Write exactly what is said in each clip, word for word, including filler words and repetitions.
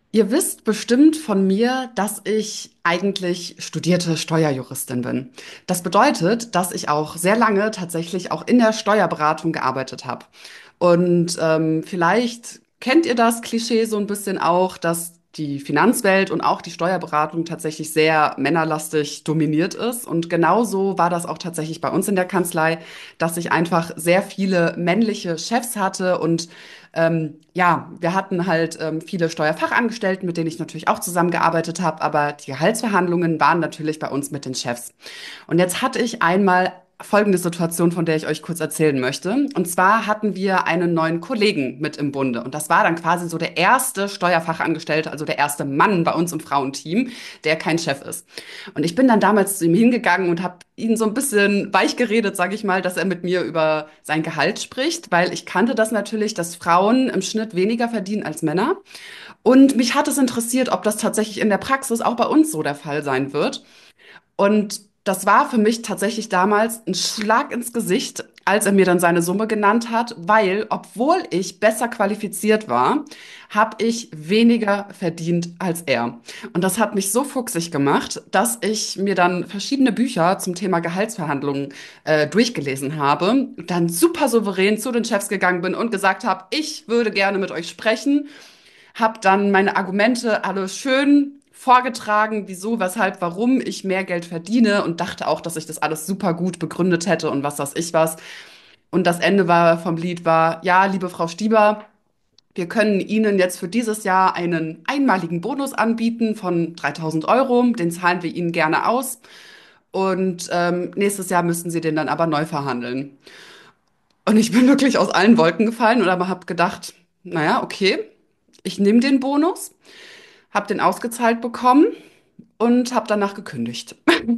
Ihr wisst bestimmt von mir, dass ich eigentlich studierte Steuerjuristin bin. Das bedeutet, dass ich auch sehr lange tatsächlich auch in der Steuerberatung gearbeitet habe. Und ähm, vielleicht kennt ihr das Klischee so ein bisschen auch, dass die Finanzwelt und auch die Steuerberatung tatsächlich sehr männerlastig dominiert ist. Und genauso war das auch tatsächlich bei uns in der Kanzlei, dass ich einfach sehr viele männliche Chefs hatte und ähm, ja, wir hatten halt ähm, viele Steuerfachangestellten, mit denen ich natürlich auch zusammengearbeitet habe, aber die Gehaltsverhandlungen waren natürlich bei uns mit den Chefs. Und jetzt hatte ich einmal folgende Situation, von der ich euch kurz erzählen möchte. Und zwar hatten wir einen neuen Kollegen mit im Bunde. Und das war dann quasi so der erste Steuerfachangestellte, also der erste Mann bei uns im Frauenteam, der kein Chef ist. Und ich bin dann damals zu ihm hingegangen und habe ihn so ein bisschen weich geredet, sage ich mal, dass er mit mir über sein Gehalt spricht, weil ich kannte das natürlich, dass Frauen im Schnitt weniger verdienen als Männer. Und mich hat es interessiert, ob das tatsächlich in der Praxis auch bei uns so der Fall sein wird. Und das war für mich tatsächlich damals ein Schlag ins Gesicht, als er mir dann seine Summe genannt hat, weil, obwohl ich besser qualifiziert war, habe ich weniger verdient als er. Und das hat mich so fuchsig gemacht, dass ich mir dann verschiedene Bücher zum Thema Gehaltsverhandlungen äh, durchgelesen habe, dann super souverän zu den Chefs gegangen bin und gesagt habe, ich würde gerne mit euch sprechen, habe dann meine Argumente alle schön vorgetragen, wieso, weshalb, warum ich mehr Geld verdiene und dachte auch, dass ich das alles super gut begründet hätte und was weiß ich was. Und das Ende war vom Lied war, ja, liebe Frau Stieber, wir können Ihnen jetzt für dieses Jahr einen einmaligen Bonus anbieten von dreitausend Euro. Den zahlen wir Ihnen gerne aus. Und ähm, nächstes Jahr müssten Sie den dann aber neu verhandeln. Und ich bin wirklich aus allen Wolken gefallen und aber habe gedacht, naja, okay, ich nehme den Bonus, habe den ausgezahlt bekommen und habe danach gekündigt.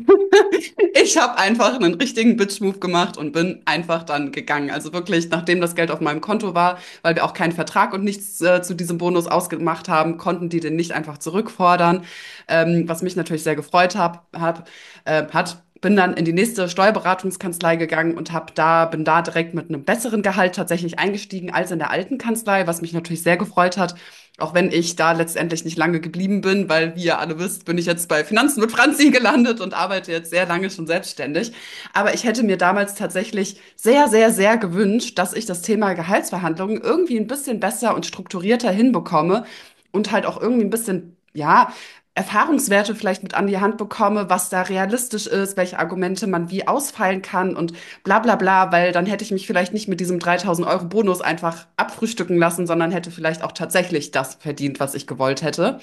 Ich habe einfach einen richtigen Bitch-Move gemacht und bin einfach dann gegangen. Also wirklich, nachdem das Geld auf meinem Konto war, weil wir auch keinen Vertrag und nichts äh, zu diesem Bonus ausgemacht haben, konnten die den nicht einfach zurückfordern, ähm, was mich natürlich sehr gefreut hab, hab, äh, hat. Bin dann in die nächste Steuerberatungskanzlei gegangen und hab da, bin da direkt mit einem besseren Gehalt tatsächlich eingestiegen als in der alten Kanzlei, was mich natürlich sehr gefreut hat. Auch wenn ich da letztendlich nicht lange geblieben bin, weil, wie ihr alle wisst, bin ich jetzt bei Finanzen mit Franzi gelandet und arbeite jetzt sehr lange schon selbstständig. Aber ich hätte mir damals tatsächlich sehr, sehr, sehr gewünscht, dass ich das Thema Gehaltsverhandlungen irgendwie ein bisschen besser und strukturierter hinbekomme und halt auch irgendwie ein bisschen, ja, Erfahrungswerte vielleicht mit an die Hand bekomme, was da realistisch ist, welche Argumente man wie ausfeilen kann und bla bla bla, weil dann hätte ich mich vielleicht nicht mit diesem dreitausend Euro Bonus einfach abfrühstücken lassen, sondern hätte vielleicht auch tatsächlich das verdient, was ich gewollt hätte.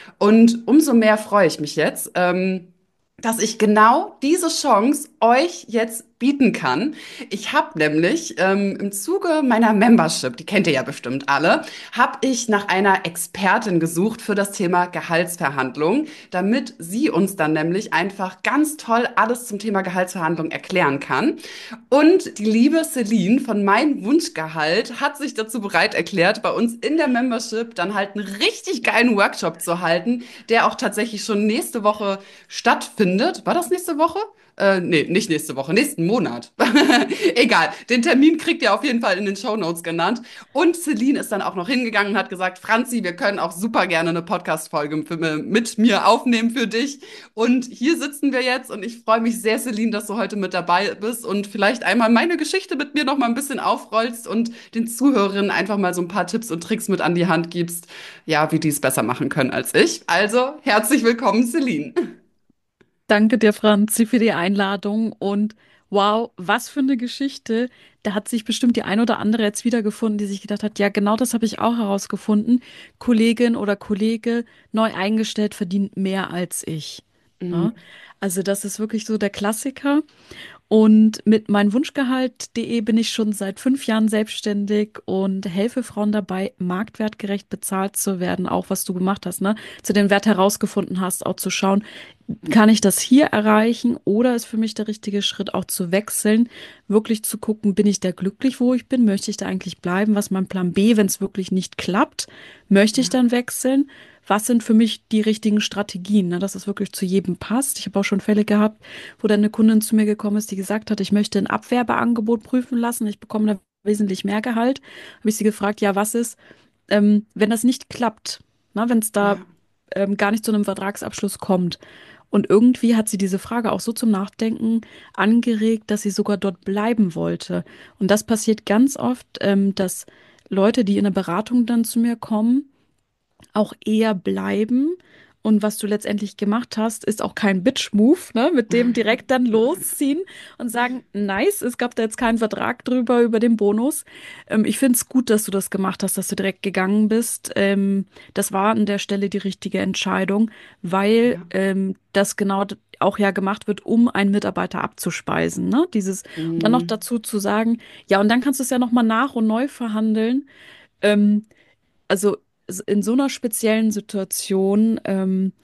Und umso mehr freue ich mich jetzt, ähm, dass ich genau diese Chance euch jetzt bieten kann. Ich habe nämlich ähm, im Zuge meiner Membership, die kennt ihr ja bestimmt alle, habe ich nach einer Expertin gesucht für das Thema Gehaltsverhandlung, damit sie uns dann nämlich einfach ganz toll alles zum Thema Gehaltsverhandlung erklären kann. Und die liebe Celine von Mein Wunschgehalt hat sich dazu bereit erklärt, bei uns in der Membership dann halt einen richtig geilen Workshop zu halten, der auch tatsächlich schon nächste Woche stattfindet. War das nächste Woche? Äh, nee, nicht nächste Woche, nächsten Monat. Egal, den Termin kriegt ihr auf jeden Fall in den Shownotes genannt. Und Celine ist dann auch noch hingegangen und hat gesagt, Franzi, wir können auch super gerne eine Podcast-Folge für- mit mir aufnehmen für dich. Und hier sitzen wir jetzt und ich freue mich sehr, Celine, dass du heute mit dabei bist und vielleicht einmal meine Geschichte mit mir noch mal ein bisschen aufrollst und den Zuhörerinnen einfach mal so ein paar Tipps und Tricks mit an die Hand gibst, ja, wie die es besser machen können als ich. Also, herzlich willkommen, Celine. Danke dir, Franzi, für die Einladung und wow, was für eine Geschichte. Da hat sich bestimmt die ein oder andere jetzt wiedergefunden, die sich gedacht hat, ja, genau das habe ich auch herausgefunden. Kollegin oder Kollege neu eingestellt verdient mehr als ich. Ja? Mhm. Also das ist wirklich so der Klassiker. Und mit meinwunschgehalt.de bin ich schon seit fünf Jahren selbstständig und helfe Frauen dabei, marktwertgerecht bezahlt zu werden, auch was du gemacht hast, ne? Zu den Wert herausgefunden hast, auch zu schauen, kann ich das hier erreichen oder ist für mich der richtige Schritt auch zu wechseln, wirklich zu gucken, bin ich da glücklich, wo ich bin, möchte ich da eigentlich bleiben, was ist mein Plan B, wenn es wirklich nicht klappt, möchte ich Ja. dann wechseln? Was sind für mich die richtigen Strategien, ne, dass es wirklich zu jedem passt? Ich habe auch schon Fälle gehabt, wo dann eine Kundin zu mir gekommen ist, die gesagt hat, ich möchte ein Abwerbeangebot prüfen lassen, ich bekomme da wesentlich mehr Gehalt. Habe ich sie gefragt, ja, was ist, ähm, wenn das nicht klappt? Na, wenn es da Ja, ähm, gar nicht zu einem Vertragsabschluss kommt. Und irgendwie hat sie diese Frage auch so zum Nachdenken angeregt, dass sie sogar dort bleiben wollte. Und das passiert ganz oft, ähm, dass Leute, die in eine Beratung dann zu mir kommen, auch eher bleiben. Und was du letztendlich gemacht hast, ist auch kein Bitch-Move, ne? Mit dem direkt dann losziehen und sagen, nice, es gab da jetzt keinen Vertrag drüber über den Bonus. Ähm, ich finde es gut, dass du das gemacht hast, dass du direkt gegangen bist. Ähm, das war an der Stelle die richtige Entscheidung, weil ja. ähm, das genau d- auch ja gemacht wird, um einen Mitarbeiter abzuspeisen, ne? Dieses, und dann noch Mhm. dazu zu sagen, ja, und dann kannst du es ja nochmal nach und neu verhandeln. Ähm, also in so einer speziellen Situation, ähm,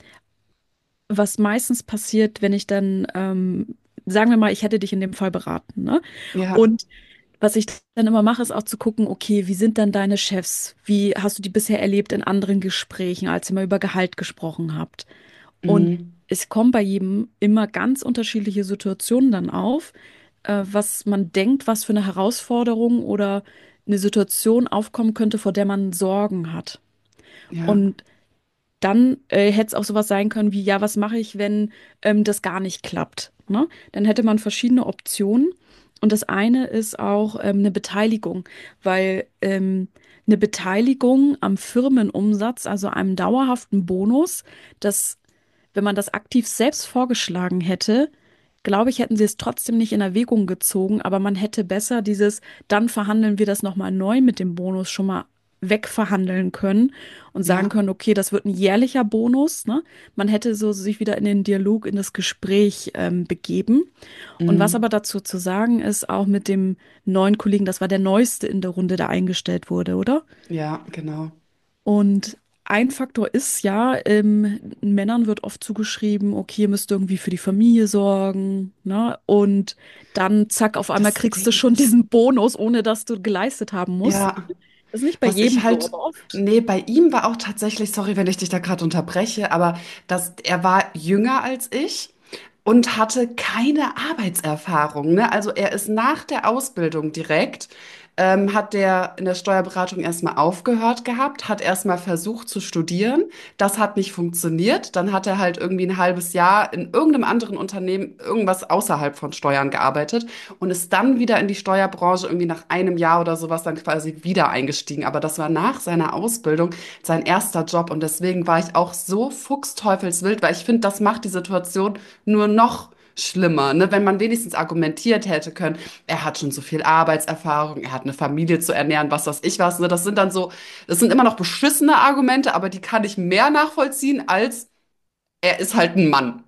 was meistens passiert, wenn ich dann, ähm, sagen wir mal, ich hätte dich in dem Fall beraten, ne? Ja, Und was ich dann immer mache, ist auch zu gucken, okay, wie sind dann deine Chefs? Wie hast du die bisher erlebt in anderen Gesprächen, als ihr mal über Gehalt gesprochen habt? Und mhm. es kommen bei jedem immer ganz unterschiedliche Situationen dann auf, äh, was man denkt, was für eine Herausforderung oder eine Situation aufkommen könnte, vor der man Sorgen hat. Ja, Und dann äh, hätte es auch sowas sein können wie, ja, was mache ich, wenn ähm, das gar nicht klappt, ne? Dann hätte man verschiedene Optionen. Und das eine ist auch ähm, eine Beteiligung, weil ähm, eine Beteiligung am Firmenumsatz, also einem dauerhaften Bonus, das, wenn man das aktiv selbst vorgeschlagen hätte, glaube ich, hätten sie es trotzdem nicht in Erwägung gezogen, aber man hätte besser dieses, dann verhandeln wir das nochmal neu mit dem Bonus schon mal wegverhandeln können und sagen ja. können, okay, das wird ein jährlicher Bonus, ne? Man hätte so sich wieder in den Dialog, in das Gespräch ähm, begeben. Und was aber Mhm. dazu zu sagen ist, auch mit dem neuen Kollegen, das war der neueste in der Runde, der eingestellt wurde, oder? Ja, genau. Und ein Faktor ist ja, ähm, Männern wird oft zugeschrieben, okay, ihr müsst irgendwie für die Familie sorgen, ne? Und dann zack, auf einmal Das kriegst du Ding schon ist, diesen Bonus, ohne dass du geleistet haben musst. ja, Das ist nicht bei was ich jedem so, halt, aber oft. nee, bei ihm war auch tatsächlich, sorry, wenn ich dich da gerade unterbreche, aber das, er war jünger als ich und hatte keine Arbeitserfahrung, ne? Also er ist nach der Ausbildung direkt, ähm, hat der in der Steuerberatung erstmal aufgehört gehabt, hat erstmal versucht zu studieren. Das hat nicht funktioniert. Dann hat er halt irgendwie ein halbes Jahr in irgendeinem anderen Unternehmen irgendwas außerhalb von Steuern gearbeitet und ist dann wieder in die Steuerbranche irgendwie nach einem Jahr oder sowas dann quasi wieder eingestiegen. Aber das war nach seiner Ausbildung sein erster Job und deswegen war ich auch so fuchsteufelswild, weil ich finde, das macht die Situation nur noch schlimmer, ne? Wenn man wenigstens argumentiert hätte können, er hat schon so viel Arbeitserfahrung, er hat eine Familie zu ernähren, was weiß ich was, ne? Das sind dann so, das sind immer noch beschissene Argumente, aber die kann ich mehr nachvollziehen als er ist halt ein Mann.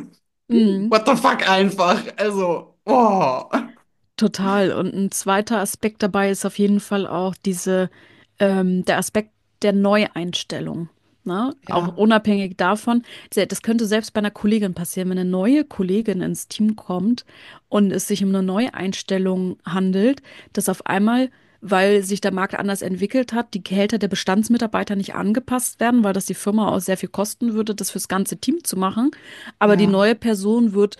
Mhm. What the fuck einfach. Also, oh. Total. Und ein zweiter Aspekt dabei ist auf jeden Fall auch diese, ähm, der Aspekt der Neueinstellung. Ne? Auch Ja. unabhängig davon, se- das könnte selbst bei einer Kollegin passieren, wenn eine neue Kollegin ins Team kommt und es sich um eine Neueinstellung handelt, dass auf einmal, weil sich der Markt anders entwickelt hat, die Gehälter der Bestandsmitarbeiter nicht angepasst werden, weil das die Firma auch sehr viel kosten würde, das fürs ganze Team zu machen. Aber die Ja. neue Person wird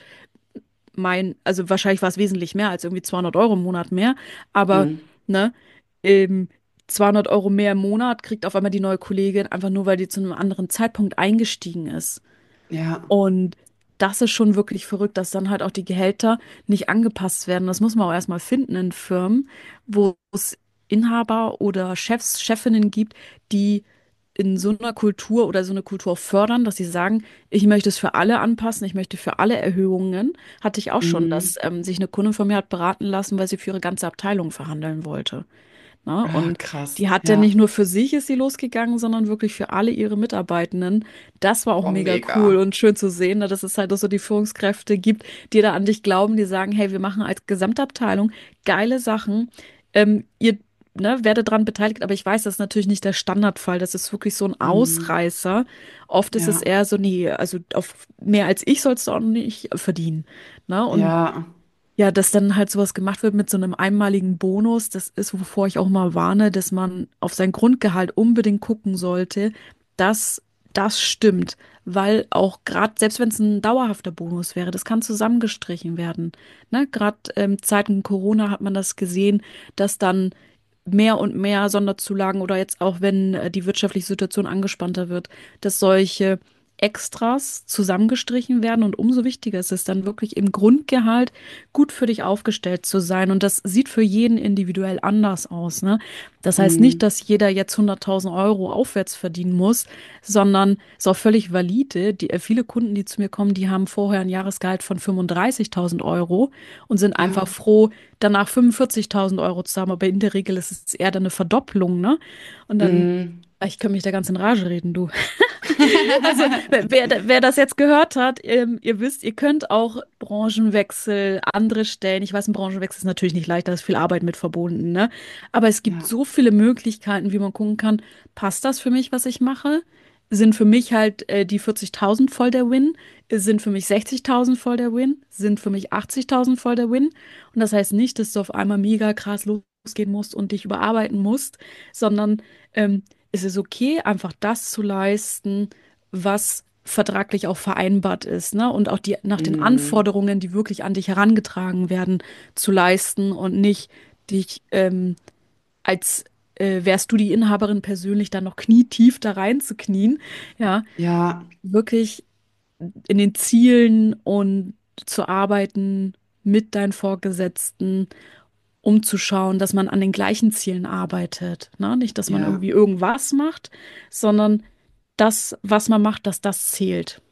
mein, also wahrscheinlich war es wesentlich mehr als irgendwie zweihundert Euro im Monat mehr, aber Mm. ne, ähm, zweihundert Euro mehr im Monat kriegt auf einmal die neue Kollegin, einfach nur, weil die zu einem anderen Zeitpunkt eingestiegen ist. Ja. Und das ist schon wirklich verrückt, dass dann halt auch die Gehälter nicht angepasst werden. Das muss man auch erstmal finden in Firmen, wo es Inhaber oder Chefs, Chefinnen gibt, die in so einer Kultur oder so eine Kultur fördern, dass sie sagen, ich möchte es für alle anpassen, ich möchte für alle Erhöhungen. Hatte ich auch schon, dass Mm. ähm, sich eine Kundin von mir hat beraten lassen, weil sie für ihre ganze Abteilung verhandeln wollte. Ne? Ah, Und krass. die hat ja Ja. nicht nur für sich ist sie losgegangen, sondern wirklich für alle ihre Mitarbeitenden. Das war auch Oh, mega cool mega. und schön zu sehen, ne, dass es halt auch so die Führungskräfte gibt, die da an dich glauben, die sagen, hey, wir machen als Gesamtabteilung geile Sachen. Ähm, ihr, ne, werdet daran beteiligt, aber ich weiß, das ist natürlich nicht der Standardfall. Das ist wirklich so ein Mm. Ausreißer. Oft ist es Ja. eher so, nee, also auf mehr als ich sollst du auch nicht verdienen. Ne? Und Ja. ja, dass dann halt sowas gemacht wird mit so einem einmaligen Bonus, das ist, wovor ich auch mal warne, dass man auf sein Grundgehalt unbedingt gucken sollte, dass das stimmt. Weil auch gerade, selbst wenn es ein dauerhafter Bonus wäre, das kann zusammengestrichen werden. Ne? Gerade ähm, Zeiten Corona hat man das gesehen, dass dann mehr und mehr Sonderzulagen oder jetzt auch, wenn äh, die wirtschaftliche Situation angespannter wird, dass solche Extras zusammengestrichen werden und umso wichtiger ist es dann wirklich im Grundgehalt gut für dich aufgestellt zu sein und das sieht für jeden individuell anders aus, ne? Das heißt nicht, Mm, dass jeder jetzt hunderttausend Euro aufwärts verdienen muss, sondern ist auch völlig valide. Die, äh, viele Kunden, die zu mir kommen, die haben vorher ein Jahresgehalt von fünfunddreißigtausend Euro und sind einfach ja. froh, danach fünfundvierzigtausend Euro zu haben. Aber in der Regel ist es eher dann eine Verdopplung, ne? Und dann, Mm. ich kann mich da ganz in Rage reden, du. Also, wer, wer wer das jetzt gehört hat, ähm, ihr wisst, ihr könnt auch Branchenwechsel, andere Stellen. Ich weiß, ein Branchenwechsel ist natürlich nicht leicht, da ist viel Arbeit mit verbunden, ne? Aber es gibt Ja, so viele Möglichkeiten, wie man gucken kann, passt das für mich, was ich mache? Sind für mich halt äh, die vierzigtausend voll der Win? Sind für mich sechzigtausend voll der Win? Sind für mich achtzigtausend voll der Win? Und das heißt nicht, dass du auf einmal mega krass losgehen musst und dich überarbeiten musst, sondern ähm, es ist okay, einfach das zu leisten, was vertraglich auch vereinbart ist, ne? Und auch die nach den mm, Anforderungen, die wirklich an dich herangetragen werden, zu leisten und nicht dich ähm, als äh, wärst du die Inhaberin persönlich dann noch knietief da reinzuknien, ja, ja, wirklich in den Zielen und zu arbeiten mit deinen Vorgesetzten, um zu schauen, dass man an den gleichen Zielen arbeitet, ne? Nicht, dass man ja. irgendwie irgendwas macht, sondern das, was man macht, dass das zählt.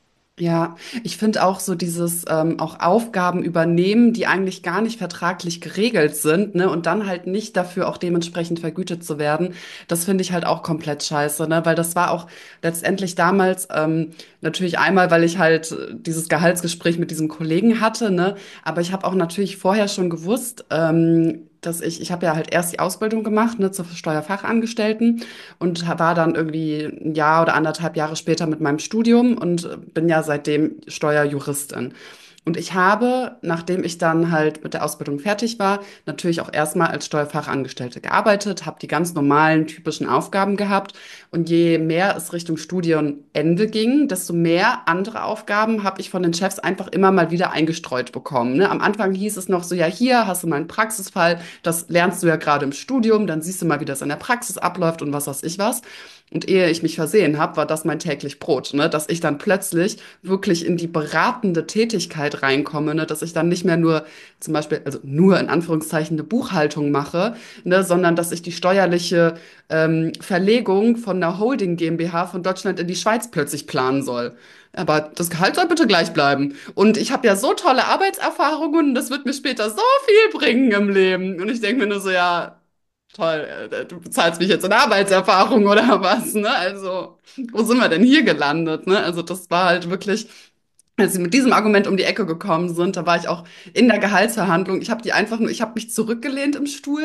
Ja, ich finde auch so dieses ähm, auch Aufgaben übernehmen, die eigentlich gar nicht vertraglich geregelt sind, ne, und dann halt nicht dafür auch dementsprechend vergütet zu werden, das finde ich halt auch komplett scheiße, ne, weil das war auch letztendlich damals ähm, natürlich einmal, weil ich halt äh, dieses Gehaltsgespräch mit diesem Kollegen hatte, ne, aber ich habe auch natürlich vorher schon gewusst, ähm, dass ich, ich habe ja halt erst die Ausbildung gemacht, ne, zur Steuerfachangestellten und war dann irgendwie ein Jahr oder anderthalb Jahre später mit meinem Studium und bin ja seitdem Steuerjuristin. Und ich habe, nachdem ich dann halt mit der Ausbildung fertig war, natürlich auch erstmal als Steuerfachangestellte gearbeitet, habe die ganz normalen, typischen Aufgaben gehabt. Und je mehr es Richtung Studienende ging, desto mehr andere Aufgaben habe ich von den Chefs einfach immer mal wieder eingestreut bekommen. Ne? Am Anfang hieß es noch so, ja, hier hast du mal einen Praxisfall, das lernst du ja gerade im Studium, dann siehst du mal, wie das in der Praxis abläuft und was weiß ich was. Und ehe ich mich versehen habe, war das mein täglich Brot, ne? Dass ich dann plötzlich wirklich in die beratende Tätigkeit reinkomme, ne? Dass ich dann nicht mehr nur zum Beispiel, also nur in Anführungszeichen eine Buchhaltung mache, ne? Sondern dass ich die steuerliche ähm, Verlegung von einer Holding GmbH von Deutschland in die Schweiz plötzlich planen soll. Aber das Gehalt soll bitte gleich bleiben. Und ich habe ja so tolle Arbeitserfahrungen, das wird mir später so viel bringen im Leben. Und ich denke mir nur so, ja, toll, äh, du bezahlst mich jetzt in Arbeitserfahrung oder was, ne? Also, wo sind wir denn hier gelandet, ne? Also, das war halt wirklich, als sie mit diesem Argument um die Ecke gekommen sind, da war ich auch in der Gehaltsverhandlung. Ich habe die einfach nur, ich habe mich zurückgelehnt im Stuhl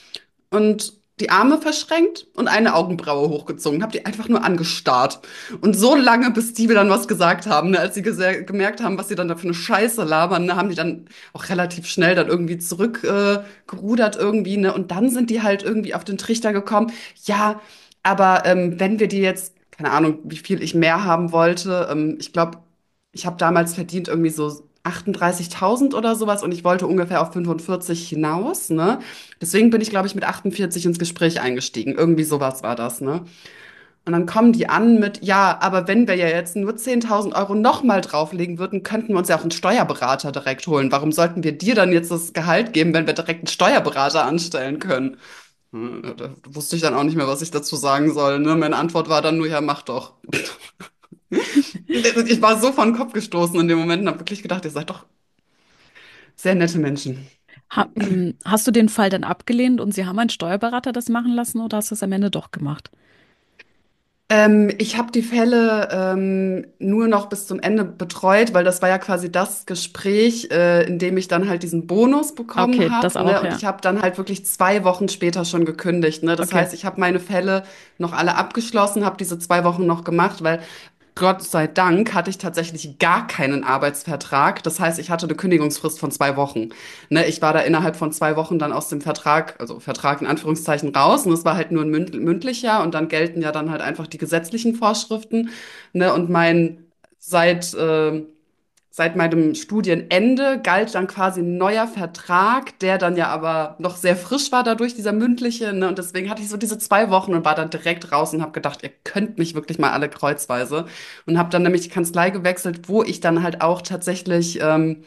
und die Arme verschränkt und eine Augenbraue hochgezogen, habe die einfach nur angestarrt. Und so lange, bis die mir dann was gesagt haben, ne, als sie gese- gemerkt haben, was sie dann da für eine Scheiße labern, ne, haben die dann auch relativ schnell dann irgendwie zurückgerudert äh, gerudert irgendwie, ne, und dann sind die halt irgendwie auf den Trichter gekommen. Ja, aber ähm, wenn wir die jetzt, keine Ahnung, wie viel ich mehr haben wollte, ähm, ich glaube, ich habe damals verdient irgendwie so achtunddreißigtausend oder sowas und ich wollte ungefähr auf fünfundvierzig hinaus, ne? Deswegen bin ich, glaube ich, mit achtundvierzig ins Gespräch eingestiegen. Irgendwie sowas war das, ne? Und dann kommen die an mit, ja, aber wenn wir ja jetzt nur zehntausend Euro nochmal drauflegen würden, könnten wir uns ja auch einen Steuerberater direkt holen. Warum sollten wir dir dann jetzt das Gehalt geben, wenn wir direkt einen Steuerberater anstellen können? Hm, Da wusste ich dann auch nicht mehr, was ich dazu sagen soll, ne? Meine Antwort war dann nur, ja, mach doch. Ich war so vor den Kopf gestoßen in dem Moment und habe wirklich gedacht, ihr seid doch sehr nette Menschen. Ha, ähm, hast du den Fall dann abgelehnt und sie haben einen Steuerberater das machen lassen oder hast du es am Ende doch gemacht? Ähm, ich habe die Fälle ähm, nur noch bis zum Ende betreut, weil das war ja quasi das Gespräch, äh, in dem ich dann halt diesen Bonus bekommen Okay, das habe, ne? auch, Und ja. ich habe dann halt wirklich zwei Wochen später schon gekündigt, ne? Das Okay. heißt, ich habe meine Fälle noch alle abgeschlossen, habe diese zwei Wochen noch gemacht, weil Gott sei Dank hatte ich tatsächlich gar keinen Arbeitsvertrag. Das heißt, ich hatte eine Kündigungsfrist von zwei Wochen. Ne, ich war da innerhalb von zwei Wochen dann aus dem Vertrag, also Vertrag in Anführungszeichen raus. Und es war halt nur ein münd- mündlicher und dann gelten ja dann halt einfach die gesetzlichen Vorschriften. Ne, und mein seit äh, seit meinem Studienende galt dann quasi ein neuer Vertrag, der dann ja aber noch sehr frisch war dadurch, dieser mündliche, ne? Und deswegen hatte ich so diese zwei Wochen und war dann direkt raus und habe gedacht, ihr könnt mich wirklich mal alle kreuzweise. Und habe dann nämlich die Kanzlei gewechselt, wo ich dann halt auch tatsächlich ähm,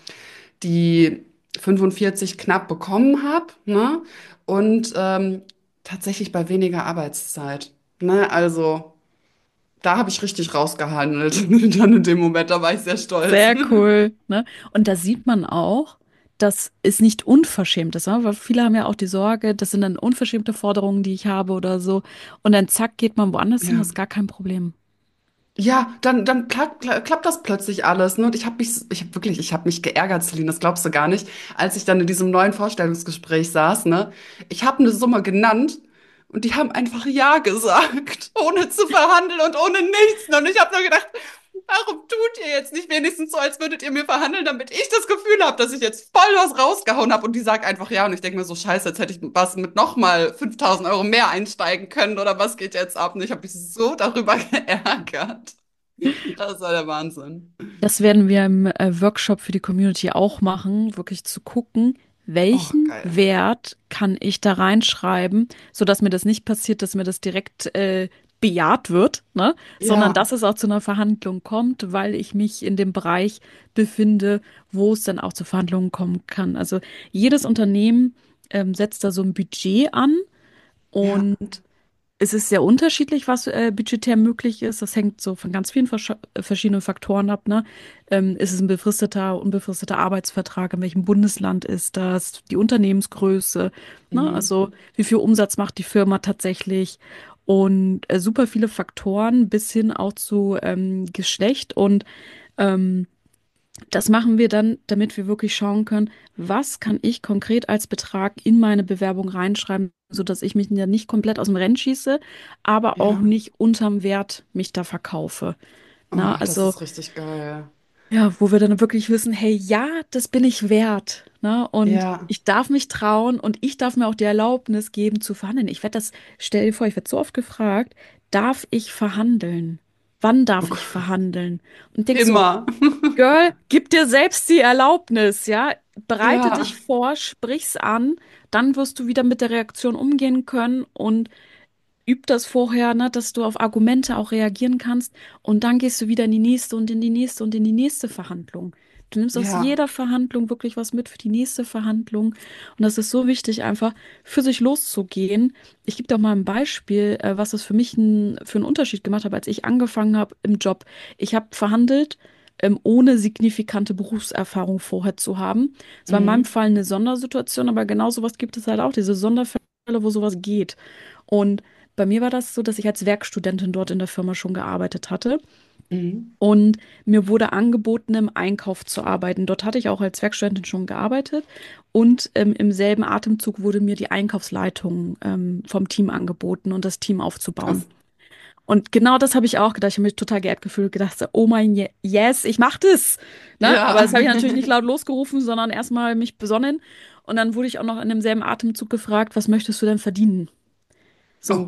die fünfundvierzig knapp bekommen habe, ne? Und ähm, tatsächlich bei weniger Arbeitszeit. Ne? Also da habe ich richtig rausgehandelt. Dann in dem Moment, da war ich sehr stolz. Sehr cool, ne? Und da sieht man auch, dass es nicht unverschämt ist, ne? Weil viele haben ja auch die Sorge, das sind dann unverschämte Forderungen, die ich habe oder so. Und dann zack, geht man woanders hin, Ja. das ist gar kein Problem. Ja, dann, dann klappt, kla- klappt das plötzlich alles. Ne? Und ich habe mich, ich habe wirklich, ich habe mich geärgert, Celine, das glaubst du gar nicht, als ich dann in diesem neuen Vorstellungsgespräch saß. Ne? Ich habe eine Summe genannt und die haben einfach Ja gesagt, ohne zu verhandeln und ohne nichts. Und ich habe nur gedacht, warum tut ihr jetzt nicht wenigstens so, als würdet ihr mir verhandeln, damit ich das Gefühl habe, dass ich jetzt voll was rausgehauen habe und die sagt einfach ja und ich denke mir so, scheiße, jetzt hätte ich was mit nochmal fünftausend Euro mehr einsteigen können oder was geht jetzt ab? Und ich habe mich so darüber geärgert. Das war der Wahnsinn. Das werden wir im äh, Workshop für die Community auch machen, wirklich zu gucken, Oh, welchen geil. Wert kann ich da reinschreiben, sodass mir das nicht passiert, dass mir das direkt äh, bejaht wird, ne? Sondern Ja, dass es auch zu einer Verhandlung kommt, weil ich mich in dem Bereich befinde, wo es dann auch zu Verhandlungen kommen kann. Also jedes Unternehmen ähm, setzt da so ein Budget an ja, und es ist sehr unterschiedlich, was äh, budgetär möglich ist. Das hängt so von ganz vielen versch- äh, verschiedenen Faktoren ab, ne? Ähm, ist es ein befristeter, unbefristeter Arbeitsvertrag? In welchem Bundesland ist das? Die Unternehmensgröße, ne? mhm. Also wie viel Umsatz macht die Firma tatsächlich? Und äh, super viele Faktoren bis hin auch zu ähm, Geschlecht und ähm, das machen wir dann, damit wir wirklich schauen können, was kann ich konkret als Betrag in meine Bewerbung reinschreiben, sodass ich mich ja nicht komplett aus dem Rennen schieße, aber auch Ja. nicht unterm Wert mich da verkaufe. Na, Oh, das also, ist richtig geil. ja, wo wir dann wirklich wissen, hey, ja, das bin ich wert. Ne? Und Ja. ich darf mich trauen und ich darf mir auch die Erlaubnis geben zu verhandeln. Ich werde das, stell dir vor, ich werde so oft gefragt, darf ich verhandeln? Wann Oh darf ich Gott. verhandeln? Und denk so, Immer. Girl, gib dir selbst die Erlaubnis, ja. Bereite Ja. dich vor, sprich's an, dann wirst du wieder mit der Reaktion umgehen können und üb das vorher, ne, dass du auf Argumente auch reagieren kannst und dann gehst du wieder in die nächste und in die nächste und in die nächste Verhandlung. Du nimmst aus Ja. jeder Verhandlung wirklich was mit für die nächste Verhandlung und das ist so wichtig, einfach für sich loszugehen. Ich gebe dir auch mal ein Beispiel, äh, was das für mich ein, für einen Unterschied gemacht hat, als ich angefangen habe im Job. Ich habe verhandelt, ähm, ohne signifikante Berufserfahrung vorher zu haben. Es war in meinem Mhm. Fall eine Sondersituation, aber genau sowas gibt es halt auch, diese Sonderfälle, wo sowas geht. Und bei mir war das so, dass ich als Werkstudentin dort in der Firma schon gearbeitet hatte. Mhm. Und mir wurde angeboten, im Einkauf zu arbeiten. Dort hatte ich auch als Werkstudentin schon gearbeitet. Und ähm, im selben Atemzug wurde mir die Einkaufsleitung ähm, vom Team angeboten und das Team aufzubauen. Krass. Und genau das habe ich auch gedacht. Ich habe mich total geehrt gefühlt, gedacht, so, oh mein Je Yes, ich mach das. Ne? Ja. Aber das habe ich natürlich nicht laut losgerufen, sondern erstmal mich besonnen. Und dann wurde ich auch noch in demselben Atemzug gefragt, was möchtest du denn verdienen? So, Oh.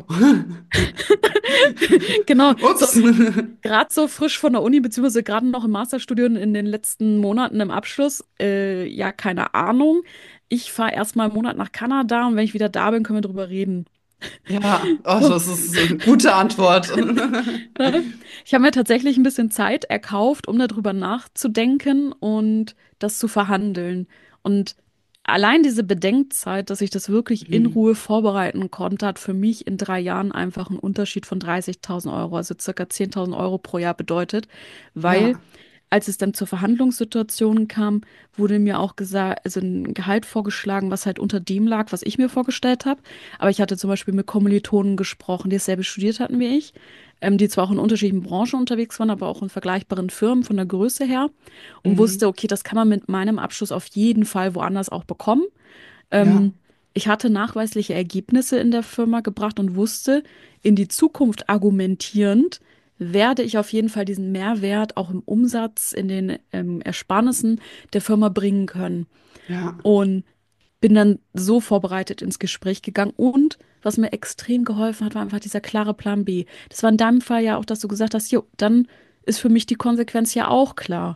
genau. So, Ups. gerade so frisch von der Uni, beziehungsweise gerade noch im Masterstudium in den letzten Monaten im Abschluss. Äh, ja, keine Ahnung. Ich fahre erstmal einen Monat nach Kanada und wenn ich wieder da bin, können wir drüber reden. Ja. Oh, So, das ist eine gute Antwort. ne? Ich habe mir tatsächlich ein bisschen Zeit erkauft, um darüber nachzudenken und das zu verhandeln. Und allein diese Bedenkzeit, dass ich das wirklich in Mhm. Ruhe vorbereiten konnte, hat für mich in drei Jahren einfach einen Unterschied von dreißigtausend Euro, also circa zehntausend Euro pro Jahr bedeutet, weil Ja. als es dann zur Verhandlungssituation kam, wurde mir auch gesagt, also ein Gehalt vorgeschlagen, was halt unter dem lag, was ich mir vorgestellt habe. Aber ich hatte zum Beispiel mit Kommilitonen gesprochen, die dasselbe studiert hatten wie ich, ähm, die zwar auch in unterschiedlichen Branchen unterwegs waren, aber auch in vergleichbaren Firmen von der Größe her und wusste, Mhm. okay, das kann man mit meinem Abschluss auf jeden Fall woanders auch bekommen. Ja. Ähm, ich hatte nachweisliche Ergebnisse in der Firma gebracht und wusste, in die Zukunft argumentierend, werde ich auf jeden Fall diesen Mehrwert auch im Umsatz, in den ähm, Ersparnissen der Firma bringen können. Ja. Und bin dann so vorbereitet ins Gespräch gegangen. Und was mir extrem geholfen hat, war einfach dieser klare Plan B. Das war in deinem Fall ja auch, dass du gesagt hast, jo, dann ist für mich die Konsequenz ja auch klar.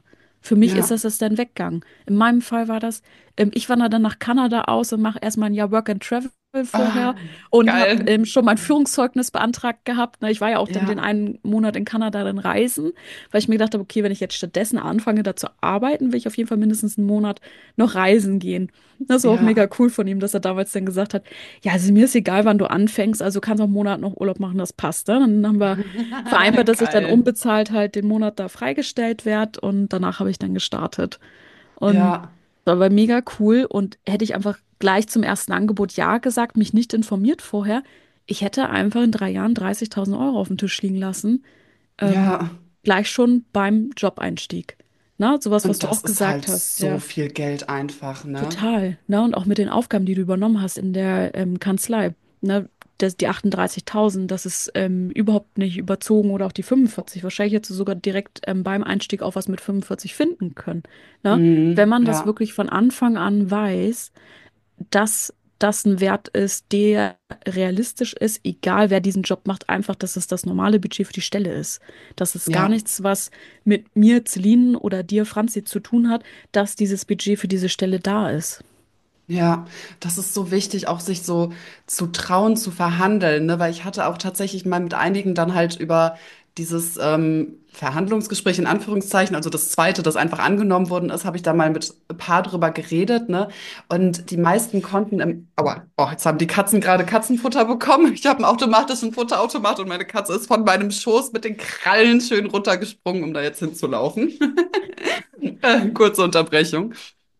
Für mich ist Ja. das jetzt dann weggegangen. In meinem Fall war das, ähm, ich wandere dann nach Kanada aus und mache erstmal ein Jahr Work and Travel vorher Ah, und habe geil. ähm, schon mein Führungszeugnis beantragt gehabt. Ne, ich war ja auch dann den Ja. einen Monat in Kanada dann reisen, weil ich mir gedacht habe, okay, wenn ich jetzt stattdessen anfange, da zu arbeiten, will ich auf jeden Fall mindestens einen Monat noch reisen gehen. Das war auch mega Ja. cool von ihm, dass er damals dann gesagt hat, ja, also mir ist egal, wann du anfängst, also du kannst auch einen Monat noch Urlaub machen, das passt. Ne? Dann haben wir vereinbart, dass ich dann Geil. unbezahlt halt den Monat da freigestellt werde und danach habe ich dann gestartet. Und Ja. das war mega cool und hätte ich einfach gleich zum ersten Angebot Ja gesagt, mich nicht informiert vorher, ich hätte einfach in drei Jahren dreißigtausend Euro auf dem Tisch liegen lassen, ähm, Ja. gleich schon beim Jobeinstieg. Na, sowas, was Und du das auch ist gesagt halt hast, so ja. viel Geld einfach, ne? Total, ne? Und auch mit den Aufgaben, die du übernommen hast in der ähm, Kanzlei, ne? Das, die achtunddreißigtausend, das ist ähm, überhaupt nicht überzogen oder auch die fünfundvierzig. Wahrscheinlich hättest du sogar direkt ähm, beim Einstieg auch was mit fünfundvierzig finden können, ne? Wenn Mhm. man das Ja. wirklich von Anfang an weiß, dass das ein Wert ist, der realistisch ist, egal wer diesen Job macht, einfach, dass es das normale Budget für die Stelle ist. Das ist gar Ja. nichts, was mit mir, Celine oder dir, Franzi, zu tun hat, dass dieses Budget für diese Stelle da ist. Ja, das ist so wichtig, auch sich so zu trauen, zu verhandeln, ne? Weil ich hatte auch tatsächlich mal mit einigen dann halt über dieses ähm, Verhandlungsgespräch in Anführungszeichen, also das zweite, das einfach angenommen worden ist, habe ich da mal mit ein paar drüber geredet, ne? Und die meisten konnten im, aber, oh, jetzt haben die Katzen gerade Katzenfutter bekommen. Ich habe einen automatischen Futterautomat und meine Katze ist von meinem Schoß mit den Krallen schön runtergesprungen, um da jetzt hinzulaufen. Äh, kurze Unterbrechung.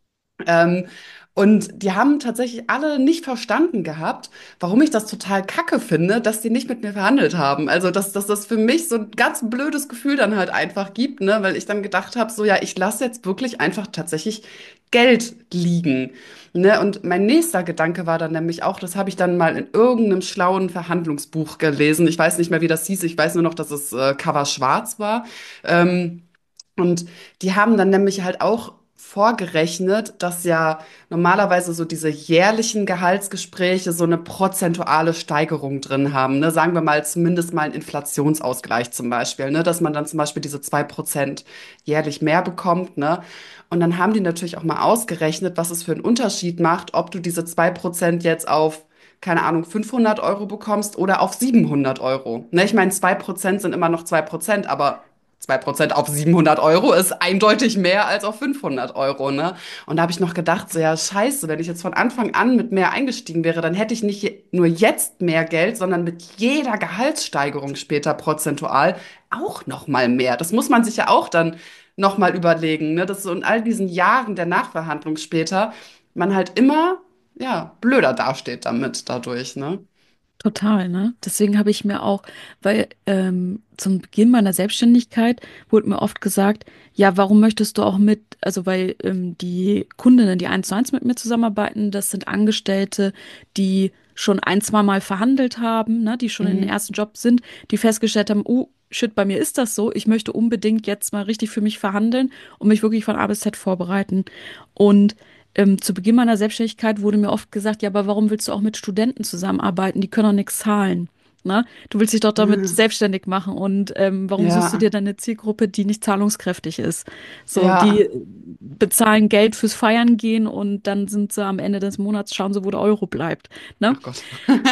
Ähm, und die haben tatsächlich alle nicht verstanden gehabt, warum ich das total kacke finde, dass die nicht mit mir verhandelt haben. Also, dass, dass das für mich so ein ganz blödes Gefühl dann halt einfach gibt, ne? Weil ich dann gedacht habe, so ja, ich lasse jetzt wirklich einfach tatsächlich Geld liegen. Ne? Und mein nächster Gedanke war dann nämlich auch, das habe ich dann mal in irgendeinem schlauen Verhandlungsbuch gelesen. Ich weiß nicht mehr, wie das hieß. Ich weiß nur noch, dass es äh, Cover schwarz war. Ähm, und die haben dann nämlich halt auch vorgerechnet, dass ja normalerweise so diese jährlichen Gehaltsgespräche so eine prozentuale Steigerung drin haben. Ne? Sagen wir mal zumindest mal einen Inflationsausgleich zum Beispiel, ne? Dass man dann zum Beispiel diese zwei Prozent jährlich mehr bekommt. Ne? Und dann haben die natürlich auch mal ausgerechnet, was es für einen Unterschied macht, ob du diese zwei Prozent jetzt auf keine Ahnung, fünfhundert Euro bekommst oder auf siebenhundert Euro. Ne, ich meine, zwei Prozent sind immer noch zwei Prozent, aber zwei Prozent auf siebenhundert Euro ist eindeutig mehr als auf fünfhundert Euro, ne? Und da habe ich noch gedacht, so ja, scheiße, wenn ich jetzt von Anfang an mit mehr eingestiegen wäre, dann hätte ich nicht je- nur jetzt mehr Geld, sondern mit jeder Gehaltssteigerung später prozentual auch noch mal mehr. Das muss man sich ja auch dann noch mal überlegen, ne? Dass so in all diesen Jahren der Nachverhandlung später man halt immer, ja, blöder dasteht damit dadurch, ne? Total, ne? Deswegen habe ich mir auch, weil ähm, zum Beginn meiner Selbstständigkeit wurde mir oft gesagt, ja, warum möchtest du auch mit, also weil ähm, die Kundinnen, die eins zu eins mit mir zusammenarbeiten, das sind Angestellte, die schon ein, zwei Mal verhandelt haben, ne, die schon in den Mhm. ersten Job sind, die festgestellt haben, oh, shit, bei mir ist das so, ich möchte unbedingt jetzt mal richtig für mich verhandeln und mich wirklich von A bis Z vorbereiten. Und ähm, zu Beginn meiner Selbstständigkeit wurde mir oft gesagt, ja, aber warum willst du auch mit Studenten zusammenarbeiten? Die können doch nichts zahlen. Ne? Du willst dich doch damit Mhm. selbstständig machen und ähm, warum suchst du Ja, dir dann eine Zielgruppe, die nicht zahlungskräftig ist? So, die ja. bezahlen Geld fürs Feiern gehen und dann sind sie am Ende des Monats, schauen sie, wo der Euro bleibt. Ne? Ach Gott.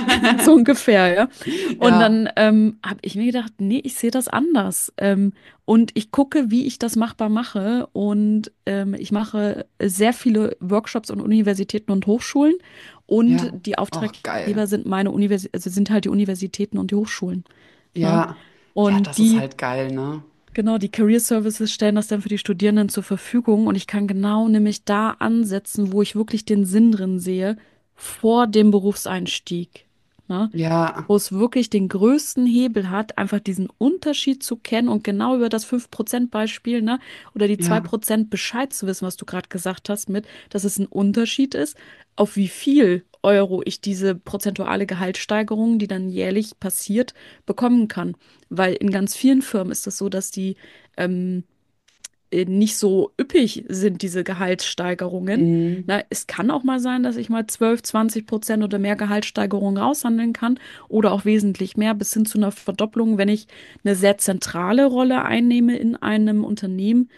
So ungefähr, ja. Und Ja, dann ähm, habe ich mir gedacht, nee, ich sehe das anders. Ähm, und ich gucke, wie ich das machbar mache. Und ähm, ich mache sehr viele Workshops an Universitäten und Hochschulen. Und ja. die Oh, geil. Auftraggeber sind meine Universi also sind halt die Universitäten und die Hochschulen. Ne? Ja, ja, Und das ist die, halt geil, ne? genau, die Career Services stellen das dann für die Studierenden zur Verfügung. Und ich kann genau nämlich da ansetzen, wo ich wirklich den Sinn drin sehe, vor dem Berufseinstieg. Ne? Ja, Wo es wirklich den größten Hebel hat, einfach diesen Unterschied zu kennen und genau über das fünf Prozent Beispiel, ne, oder die zwei ja. Prozent Bescheid zu wissen, was du gerade gesagt hast, mit, dass es ein Unterschied ist, auf wie viel Euro ich diese prozentuale Gehaltssteigerung, die dann jährlich passiert, bekommen kann. Weil in ganz vielen Firmen ist es so, dass die ähm, äh, nicht so üppig sind, diese Gehaltssteigerungen. Mhm. Na, es kann auch mal sein, dass ich mal zwölf, zwanzig Prozent oder mehr Gehaltssteigerung raushandeln kann oder auch wesentlich mehr bis hin zu einer Verdopplung, wenn ich eine sehr zentrale Rolle einnehme in einem Unternehmen.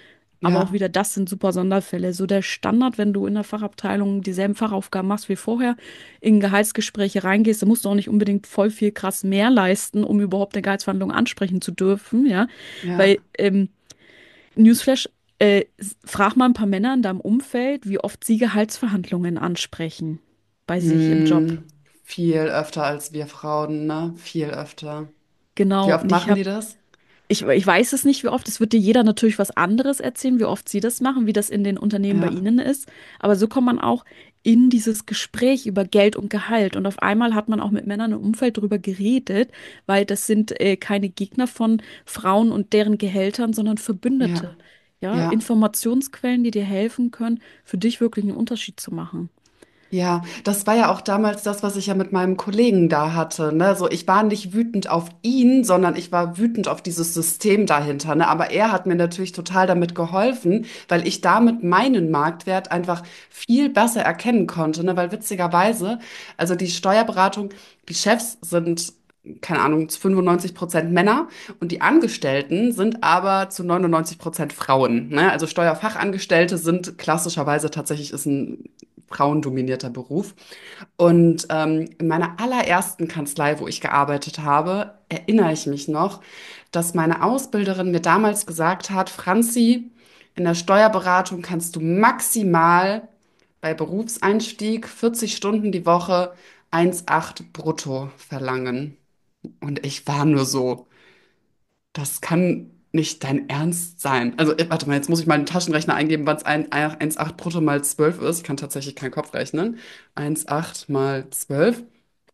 Aber auch Ja, wieder, das sind super Sonderfälle. So der Standard, wenn du in der Fachabteilung dieselben Fachaufgaben machst wie vorher, in Gehaltsgespräche reingehst, dann musst du auch nicht unbedingt voll viel krass mehr leisten, um überhaupt eine Gehaltsverhandlung ansprechen zu dürfen, ja. ja. Weil, ähm, Newsflash, äh, s- frag mal ein paar Männer in deinem Umfeld, wie oft sie Gehaltsverhandlungen ansprechen bei sich im Job. Hm, viel öfter als wir Frauen, ne? Viel öfter. Wie Genau, oft und ich machen habe die das? Ich, ich weiß es nicht, wie oft. Es wird dir jeder natürlich was anderes erzählen, wie oft sie das machen, wie das in den Unternehmen bei Ja, ihnen ist. Aber so kommt man auch in dieses Gespräch über Geld und Gehalt. Und auf einmal hat man auch mit Männern im Umfeld darüber geredet, weil das sind äh, keine Gegner von Frauen und deren Gehältern, sondern ja, Verbündete. Ja, ja. Informationsquellen, die dir helfen können, für dich wirklich einen Unterschied zu machen. Ja, das war ja auch damals das, was ich ja mit meinem Kollegen da hatte, ne? So, ich war nicht wütend auf ihn, sondern ich war wütend auf dieses System dahinter, ne? Aber er hat mir natürlich total damit geholfen, weil ich damit meinen Marktwert einfach viel besser erkennen konnte, ne? Weil witzigerweise, also die Steuerberatung, die Chefs sind, keine Ahnung, zu fünfundneunzig Prozent Männer und die Angestellten sind aber zu neunundneunzig Prozent Frauen, ne? Also Steuerfachangestellte sind klassischerweise tatsächlich ist ein frauendominierter Beruf. Und ähm, in meiner allerersten Kanzlei, wo ich gearbeitet habe, erinnere ich mich noch, dass meine Ausbilderin mir damals gesagt hat, Franzi, in der Steuerberatung kannst du maximal bei Berufseinstieg vierzig Stunden die Woche eins Komma acht brutto verlangen. Und ich war nur so, das kann nicht dein Ernst sein. Also, äh, warte mal, jetzt muss ich mal einen Taschenrechner eingeben, wann es ein, eins Komma acht brutto mal zwölf ist. Ich kann tatsächlich keinen Kopf rechnen. eins Komma acht mal zwölf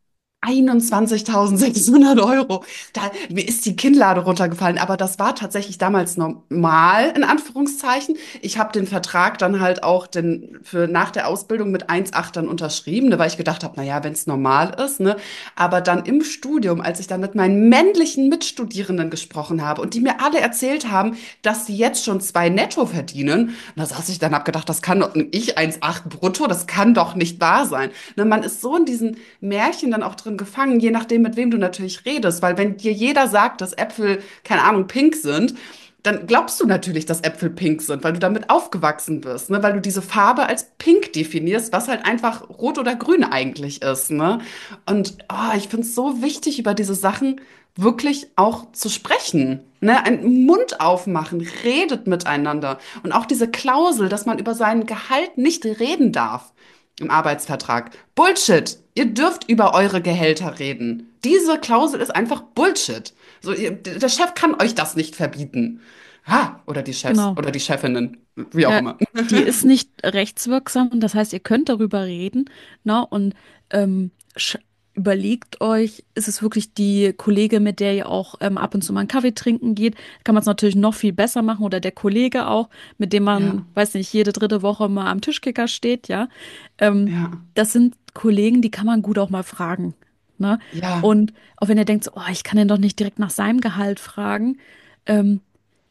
einundzwanzigtausendsechshundert Euro. Da, mir ist die Kinnlade runtergefallen, aber das war tatsächlich damals normal, in Anführungszeichen. Ich habe den Vertrag dann halt auch den, für nach der Ausbildung mit eins Komma acht dann unterschrieben, ne, weil ich gedacht habe, naja, wenn es normal ist, ne. Aber dann im Studium, als ich dann mit meinen männlichen Mitstudierenden gesprochen habe und die mir alle erzählt haben, dass sie jetzt schon zwei netto verdienen, da saß ich dann, hab gedacht, das kann doch, ich eins Komma acht brutto, das kann doch nicht wahr sein. Ne, man ist so in diesen Märchen dann auch drin gefangen, je nachdem, mit wem du natürlich redest. Weil wenn dir jeder sagt, dass Äpfel, keine Ahnung, pink sind, dann glaubst du natürlich, dass Äpfel pink sind, weil du damit aufgewachsen bist, ne? Weil du diese Farbe als pink definierst, was halt einfach rot oder grün eigentlich ist, ne? Und oh, ich finde es so wichtig, über diese Sachen wirklich auch zu sprechen, ne? Einen Mund aufmachen, redet miteinander. Und auch diese Klausel, dass man über sein Gehalt nicht reden darf im Arbeitsvertrag. Bullshit. Ihr dürft über eure Gehälter reden. Diese Klausel ist einfach Bullshit. So, ihr, der Chef kann euch das nicht verbieten. Ha, oder die Chefs Genau. oder die Chefinnen, wie auch Ja, immer. die ist nicht rechtswirksam. Das heißt, ihr könnt darüber reden, ne? Und ähm, sch- überlegt euch, ist es wirklich die Kollege, mit der ihr auch ähm, ab und zu mal einen Kaffee trinken geht? Kann man es natürlich noch viel besser machen. Oder der Kollege auch, mit dem Ja, man, weiß nicht, jede dritte Woche mal am Tischkicker steht, ja. Ähm, ja, Das sind Kollegen, die kann man gut auch mal fragen, ne? ja, Und auch wenn ihr denkt, so, oh, ich kann den doch nicht direkt nach seinem Gehalt fragen. Ähm,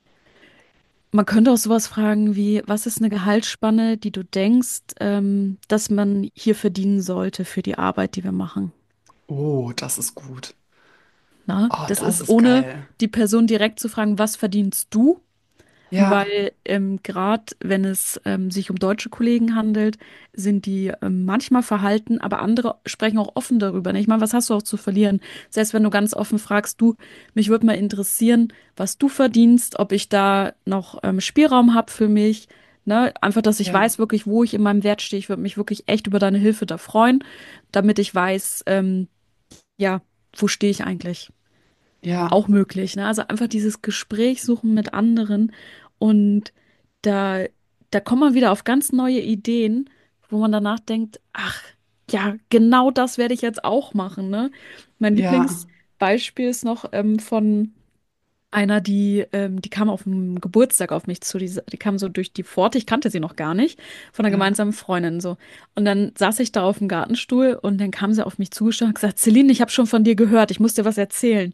Man könnte auch sowas fragen wie, was ist eine Gehaltsspanne, die du denkst, ähm, dass man hier verdienen sollte für die Arbeit, die wir machen? oh, das ist gut. Na, Oh, das das ist ist ohne geil. die Person direkt zu fragen, was verdienst du? Ja, Weil ähm, gerade wenn es ähm, sich um deutsche Kollegen handelt, sind die ähm, manchmal verhalten, aber andere sprechen auch offen darüber. Ne? Ich meine, was hast du auch zu verlieren? Selbst wenn du ganz offen fragst, du, mich würde mal interessieren, was du verdienst, ob ich da noch ähm, Spielraum habe für mich. Ne? Einfach, dass ich ja, weiß wirklich, wo ich in meinem Wert stehe. Ich würde mich wirklich echt über deine Hilfe da freuen, damit ich weiß, ähm, ja, wo stehe ich eigentlich? ja, Auch möglich, ne? Also einfach dieses Gespräch suchen mit anderen und da, da kommt man wieder auf ganz neue Ideen, wo man danach denkt, ach, ja, genau das werde ich jetzt auch machen, ne? Mein ja, Lieblingsbeispiel ist noch ähm, von einer, die, ähm, die kam auf dem Geburtstag auf mich zu, die, die kam so durch die Pforte, ich kannte sie noch gar nicht, von einer ja. gemeinsamen Freundin so. Und dann saß ich da auf dem Gartenstuhl und dann kam sie auf mich zugestellt und hat gesagt, Celine, ich habe schon von dir gehört, ich muss dir was erzählen.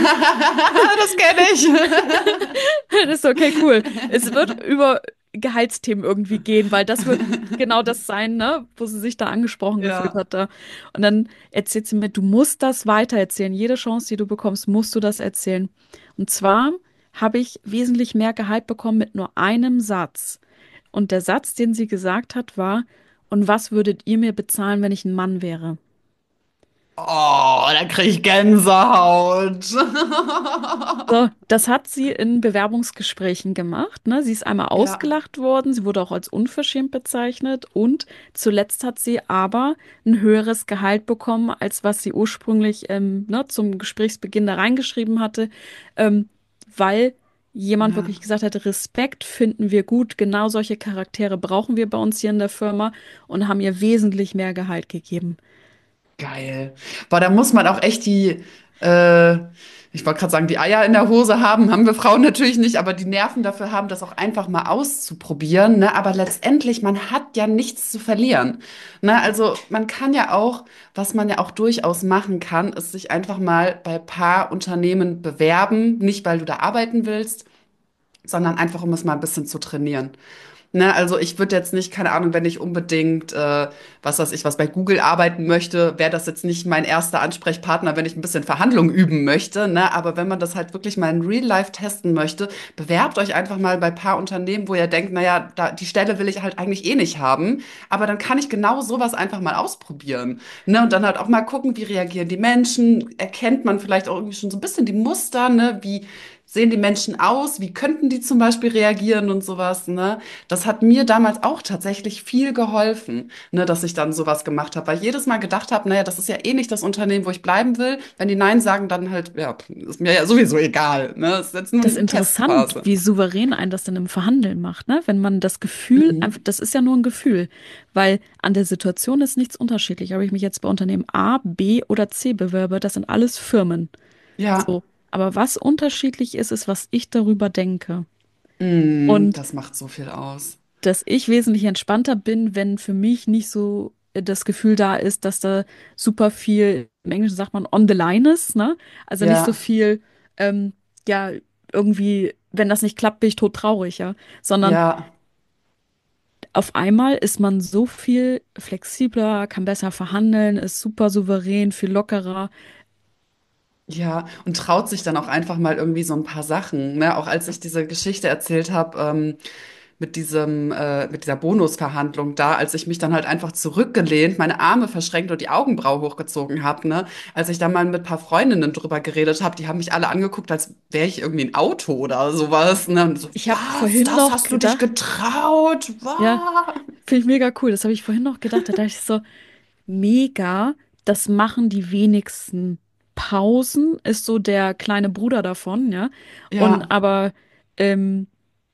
Das kenne ich. Das ist okay, cool. Es wird über Gehaltsthemen irgendwie gehen, weil das wird genau das sein, ne, wo sie sich da angesprochen gefühlt Ja, hat da. Und dann erzählt sie mir, du musst das weitererzählen. Jede Chance, die du bekommst, musst du das erzählen. Und zwar habe ich wesentlich mehr Gehalt bekommen mit nur einem Satz. Und der Satz, den sie gesagt hat, war, und was würdet ihr mir bezahlen, wenn ich ein Mann wäre? Oh, da kriege ich Gänsehaut. So, das hat sie in Bewerbungsgesprächen gemacht, ne? Sie ist einmal Ja, ausgelacht worden, sie wurde auch als unverschämt bezeichnet und zuletzt hat sie aber ein höheres Gehalt bekommen, als was sie ursprünglich ähm, ne, zum Gesprächsbeginn da reingeschrieben hatte, ähm, weil jemand ja. wirklich gesagt hat, Respekt finden wir gut, genau solche Charaktere brauchen wir bei uns hier in der Firma und haben ihr wesentlich mehr Gehalt gegeben. Geil. Boah, da muss man auch echt die, äh, ich wollte gerade sagen, die Eier in der Hose haben, haben wir Frauen natürlich nicht, aber die Nerven dafür haben, das auch einfach mal auszuprobieren, ne? Aber letztendlich, man hat ja nichts zu verlieren. Ne? Also man kann ja auch, was man ja auch durchaus machen kann, ist sich einfach mal bei paar Unternehmen bewerben, nicht weil du da arbeiten willst, sondern einfach, um es mal ein bisschen zu trainieren. Ne, also ich würde jetzt nicht, keine Ahnung, wenn ich unbedingt, äh, was weiß ich, was bei Google arbeiten möchte, wäre das jetzt nicht mein erster Ansprechpartner, wenn ich ein bisschen Verhandlung üben möchte. Ne? Aber wenn man das halt wirklich mal in Real Life testen möchte, bewerbt euch einfach mal bei paar Unternehmen, wo ihr denkt, naja, da, die Stelle will ich halt eigentlich eh nicht haben. Aber dann kann ich genau sowas einfach mal ausprobieren. Ne? Und dann halt auch mal gucken, wie reagieren die Menschen. Erkennt man vielleicht auch irgendwie schon so ein bisschen die Muster, ne? Wie sehen die Menschen aus? Wie könnten die zum Beispiel reagieren und sowas, ne? Das hat mir damals auch tatsächlich viel geholfen, ne, dass ich dann sowas gemacht habe, weil ich jedes Mal gedacht habe, naja, das ist ja eh nicht das Unternehmen, wo ich bleiben will. Wenn die Nein sagen, dann halt, ja, ist mir ja sowieso egal, ne? Das ist jetzt nur Das ist eine interessant, Testphase. wie souverän ein das dann im Verhandeln macht, ne? Wenn man das Gefühl, einfach, Mhm. das ist ja nur ein Gefühl, weil an der Situation ist nichts unterschiedlich. Ob ich mich jetzt bei Unternehmen A, B oder C bewerbe, das sind alles Firmen. Ja, So. Aber was unterschiedlich ist, ist, was ich darüber denke. mhm, Und das macht so viel aus. dass ich wesentlich entspannter bin, wenn für mich nicht so das Gefühl da ist, dass da super viel, im Englischen sagt man on the line ist, ne? Also nicht so Ja, viel, ähm, ja, irgendwie, wenn das nicht klappt, bin ich todtraurig, ja. Sondern ja. auf einmal ist man so viel flexibler, kann besser verhandeln, ist super souverän, viel lockerer. Ja, und traut sich dann auch einfach mal irgendwie so ein paar Sachen, ne? Auch als ich diese Geschichte erzählt habe, ähm, mit diesem, äh, mit dieser Bonusverhandlung da, als ich mich dann halt einfach zurückgelehnt, meine Arme verschränkt und die Augenbraue hochgezogen habe, ne? Als ich da mal mit ein paar Freundinnen drüber geredet habe, die haben mich alle angeguckt, als wäre ich irgendwie ein Auto oder sowas, ne? Und so, Ich habe was, vorhin das noch hast du dich gedacht, getraut? ja, Was? finde ich mega cool. Das habe ich vorhin noch gedacht. Da dachte ich so, mega, das machen die wenigsten. Pausen ist so der kleine Bruder davon, ja. Und Ja, aber ähm,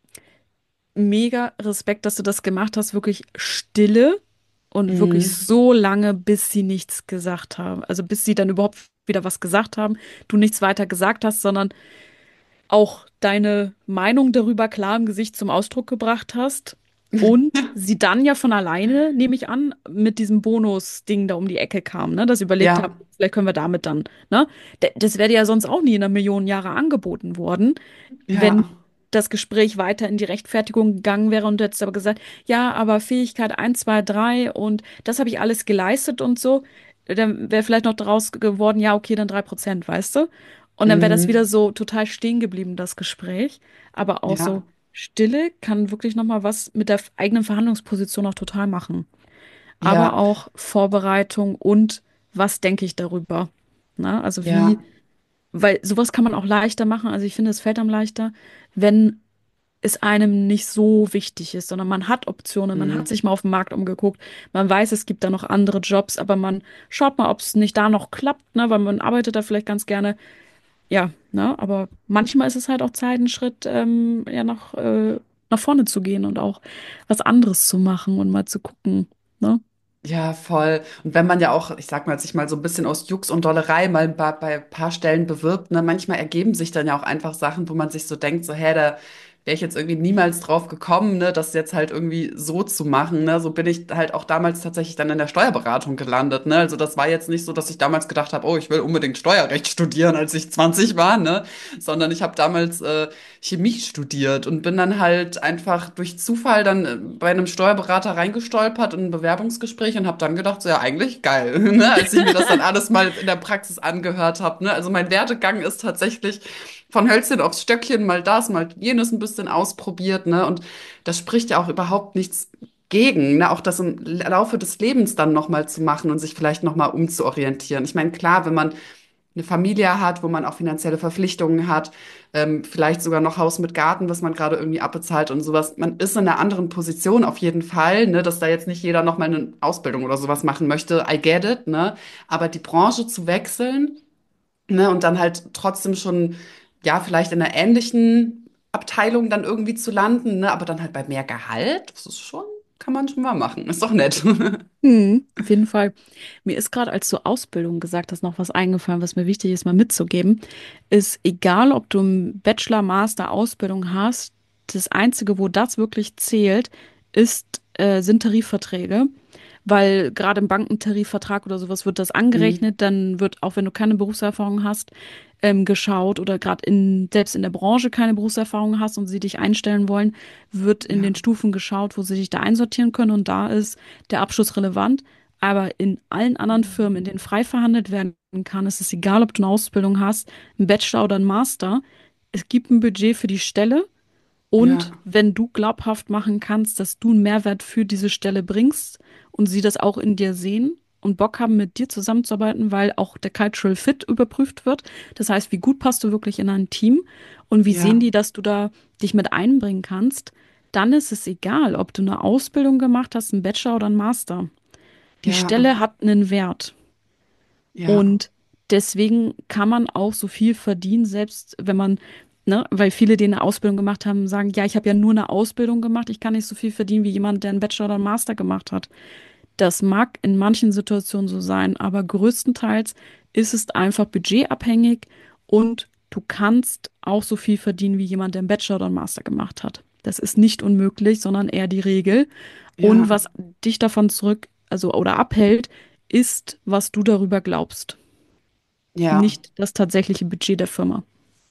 mega Respekt, dass du das gemacht hast, wirklich Stille und wirklich mm, so lange, bis sie nichts gesagt haben. Also bis sie dann überhaupt wieder was gesagt haben, du nichts weiter gesagt hast, sondern auch deine Meinung darüber klar im Gesicht zum Ausdruck gebracht hast. Und sie dann ja von alleine, nehme ich an, mit diesem Bonus-Ding da um die Ecke kam, ne? Dass sie überlegt haben, ja, vielleicht können wir damit dann, ne? D- Das wäre dir ja sonst auch nie in einer Million Jahre angeboten worden, wenn ja, das Gespräch weiter in die Rechtfertigung gegangen wäre und du hättest aber gesagt, ja, aber Fähigkeit eins, zwei, drei und das habe ich alles geleistet und so, dann wäre vielleicht noch daraus geworden, ja, okay, dann drei Prozent, weißt du? Und dann wäre das wieder mm, so total stehen geblieben, das Gespräch. Aber auch so ja, Stille kann wirklich noch mal was mit der eigenen Verhandlungsposition auch total machen. Aber ja, auch Vorbereitung und was denke ich darüber? Na, also wie, ja, weil sowas kann man auch leichter machen. Also ich finde, es fällt einem leichter, wenn es einem nicht so wichtig ist, sondern man hat Optionen, man hat mm, sich mal auf dem Markt umgeguckt, man weiß, es gibt da noch andere Jobs, aber man schaut mal, ob es nicht da noch klappt, ne, weil man arbeitet da vielleicht ganz gerne. Ja, ne, aber manchmal ist es halt auch Zeit, einen Schritt ähm, ja nach, äh, nach vorne zu gehen und auch was anderes zu machen und mal zu gucken, ne? ja, voll. Und wenn man ja auch, ich sag mal, sich mal so ein bisschen aus Jux und Dollerei mal bei, bei ein paar Stellen bewirbt, ne, manchmal ergeben sich dann ja auch einfach Sachen, wo man sich so denkt, so, hä, da wäre ich jetzt irgendwie niemals drauf gekommen, ne, das jetzt halt irgendwie so zu machen, ne? So bin ich halt auch damals tatsächlich dann in der Steuerberatung gelandet, ne? Also das war jetzt nicht so, dass ich damals gedacht habe, oh, ich will unbedingt Steuerrecht studieren, als ich zwanzig war, ne? Sondern ich habe damals äh, Chemie studiert und bin dann halt einfach durch Zufall dann äh, bei einem Steuerberater reingestolpert in ein Bewerbungsgespräch und habe dann gedacht, so ja, eigentlich geil, ne? Als ich mir das dann alles mal in der Praxis angehört habe, ne? Also mein Werdegang ist tatsächlich von Hölzchen aufs Stöckchen, mal das, mal jenes ein bisschen ausprobiert, ne? Und das spricht ja auch überhaupt nichts gegen, ne? Auch das im Laufe des Lebens dann nochmal zu machen und sich vielleicht nochmal umzuorientieren. Ich meine, klar, wenn man eine Familie hat, wo man auch finanzielle Verpflichtungen hat, ähm, vielleicht sogar noch Haus mit Garten, was man gerade irgendwie abbezahlt und sowas. Man ist in einer anderen Position auf jeden Fall, ne, dass da jetzt nicht jeder noch mal eine Ausbildung oder sowas machen möchte. I get it, ne? Aber die Branche zu wechseln, ne, und dann halt trotzdem schon, ja, vielleicht in einer ähnlichen Abteilung dann irgendwie zu landen, ne, aber dann halt bei mehr Gehalt, das ist schon, kann man schon mal machen. Ist doch nett. Mhm, auf jeden Fall. Mir ist gerade, als du Ausbildung gesagt hast, noch was eingefallen, was mir wichtig ist, mal mitzugeben. Ist egal, ob du einen Bachelor, Master, Ausbildung hast, das Einzige, wo das wirklich zählt, ist, äh, sind Tarifverträge. Weil gerade im Bankentarifvertrag oder sowas wird das Mhm. angerechnet, dann wird, auch wenn du keine Berufserfahrung hast, ähm, geschaut oder gerade in, selbst in der Branche keine Berufserfahrung hast und sie dich einstellen wollen, wird in den Ja, Stufen geschaut, wo sie dich da einsortieren können und da ist der Abschluss relevant. Aber in allen anderen Firmen, in denen frei verhandelt werden kann, ist es egal, ob du eine Ausbildung hast, einen Bachelor oder einen Master. Es gibt ein Budget für die Stelle ja, und wenn du glaubhaft machen kannst, dass du einen Mehrwert für diese Stelle bringst und sie das auch in dir sehen und Bock haben, mit dir zusammenzuarbeiten, weil auch der Cultural Fit überprüft wird. Das heißt, wie gut passt du wirklich in ein Team und wie sehen ja, die, dass du da dich mit einbringen kannst, dann ist es egal, ob du eine Ausbildung gemacht hast, einen Bachelor oder einen Master. Die ja, Stelle hat einen Wert. ja, Und deswegen kann man auch so viel verdienen, selbst wenn man, ne, weil viele, die eine Ausbildung gemacht haben, sagen, ja, ich habe ja nur eine Ausbildung gemacht, ich kann nicht so viel verdienen wie jemand, der einen Bachelor oder einen Master gemacht hat. Das mag in manchen Situationen so sein, aber größtenteils ist es einfach budgetabhängig und du kannst auch so viel verdienen wie jemand, der einen Bachelor oder einen Master gemacht hat. Das ist nicht unmöglich, sondern eher die Regel. Und ja, was dich davon zurück, also oder abhält, ist, was du darüber glaubst, ja. nicht das tatsächliche Budget der Firma.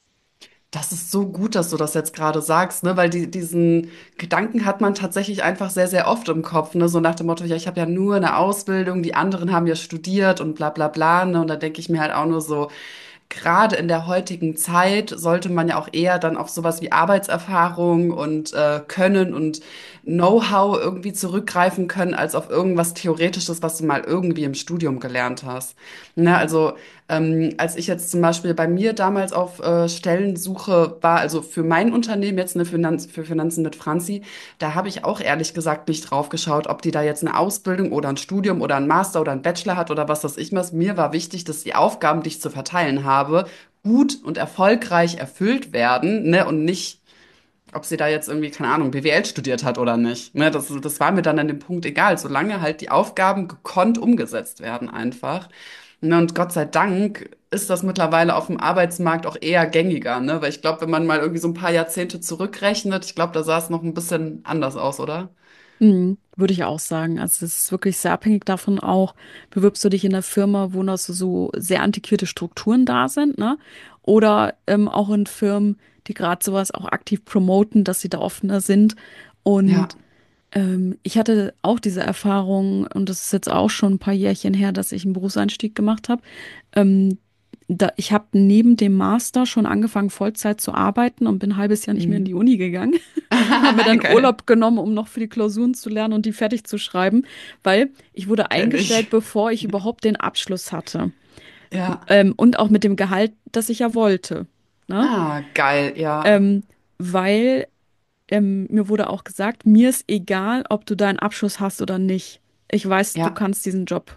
Das ist so gut, dass du das jetzt gerade sagst, ne? Weil die, diesen Gedanken hat man tatsächlich einfach sehr, sehr oft im Kopf, ne? So nach dem Motto, ja, ich habe ja nur eine Ausbildung, die anderen haben ja studiert und bla bla bla, ne? Und da denke ich mir halt auch nur so, gerade in der heutigen Zeit sollte man ja auch eher dann auf sowas wie Arbeitserfahrung und äh, Können und Know-how irgendwie zurückgreifen können, als auf irgendwas Theoretisches, was du mal irgendwie im Studium gelernt hast. Ne, also ähm, als ich jetzt zum Beispiel bei mir damals auf äh, Stellensuche war, also für mein Unternehmen jetzt eine Finanz für Finanzen mit Franzi, da habe ich auch ehrlich gesagt nicht drauf geschaut, ob die da jetzt eine Ausbildung oder ein Studium oder ein Master oder ein Bachelor hat oder was weiß ich was. Mir war wichtig, dass die Aufgaben, die ich zu verteilen habe, gut und erfolgreich erfüllt werden, ne, und nicht, ob sie da jetzt irgendwie, keine Ahnung, B W L studiert hat oder nicht. Ne, das, das war mir dann an dem Punkt egal, solange halt die Aufgaben gekonnt umgesetzt werden einfach. Ne, und Gott sei Dank ist das mittlerweile auf dem Arbeitsmarkt auch eher gängiger, ne? Weil ich glaube, wenn man mal irgendwie so ein paar Jahrzehnte zurückrechnet, ich glaube, da sah es noch ein bisschen anders aus, oder? Mhm, würde ich auch sagen. Also es ist wirklich sehr abhängig davon auch, bewirbst du dich in einer Firma, wo noch so, so sehr antiquierte Strukturen da sind, ne? Oder ähm, auch in Firmen, die gerade sowas auch aktiv promoten, dass sie da offener sind. Ja, Und ähm, ich hatte auch diese Erfahrung, und das ist jetzt auch schon ein paar Jährchen her, dass ich einen Berufseinstieg gemacht habe. Ähm, da, ich habe neben dem Master schon angefangen, Vollzeit zu arbeiten und bin ein halbes Jahr nicht mehr in die mhm. Uni gegangen. Habe mir dann Geil. Urlaub genommen, um noch für die Klausuren zu lernen und die fertig zu schreiben, weil ich wurde Kenn ich. eingestellt, bevor ich überhaupt den Abschluss hatte. Ja. Ähm, und auch mit dem Gehalt, das ich ja wollte. Ne? Ah, geil, ja. Ähm, weil ähm, mir wurde auch gesagt, mir ist egal, ob du deinen Abschluss hast oder nicht. Ich weiß, du Ja, kannst diesen Job.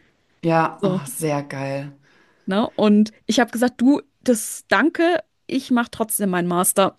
ja, So, oh, sehr geil. ne? Und ich habe gesagt, du, das danke, ich mache trotzdem meinen Master.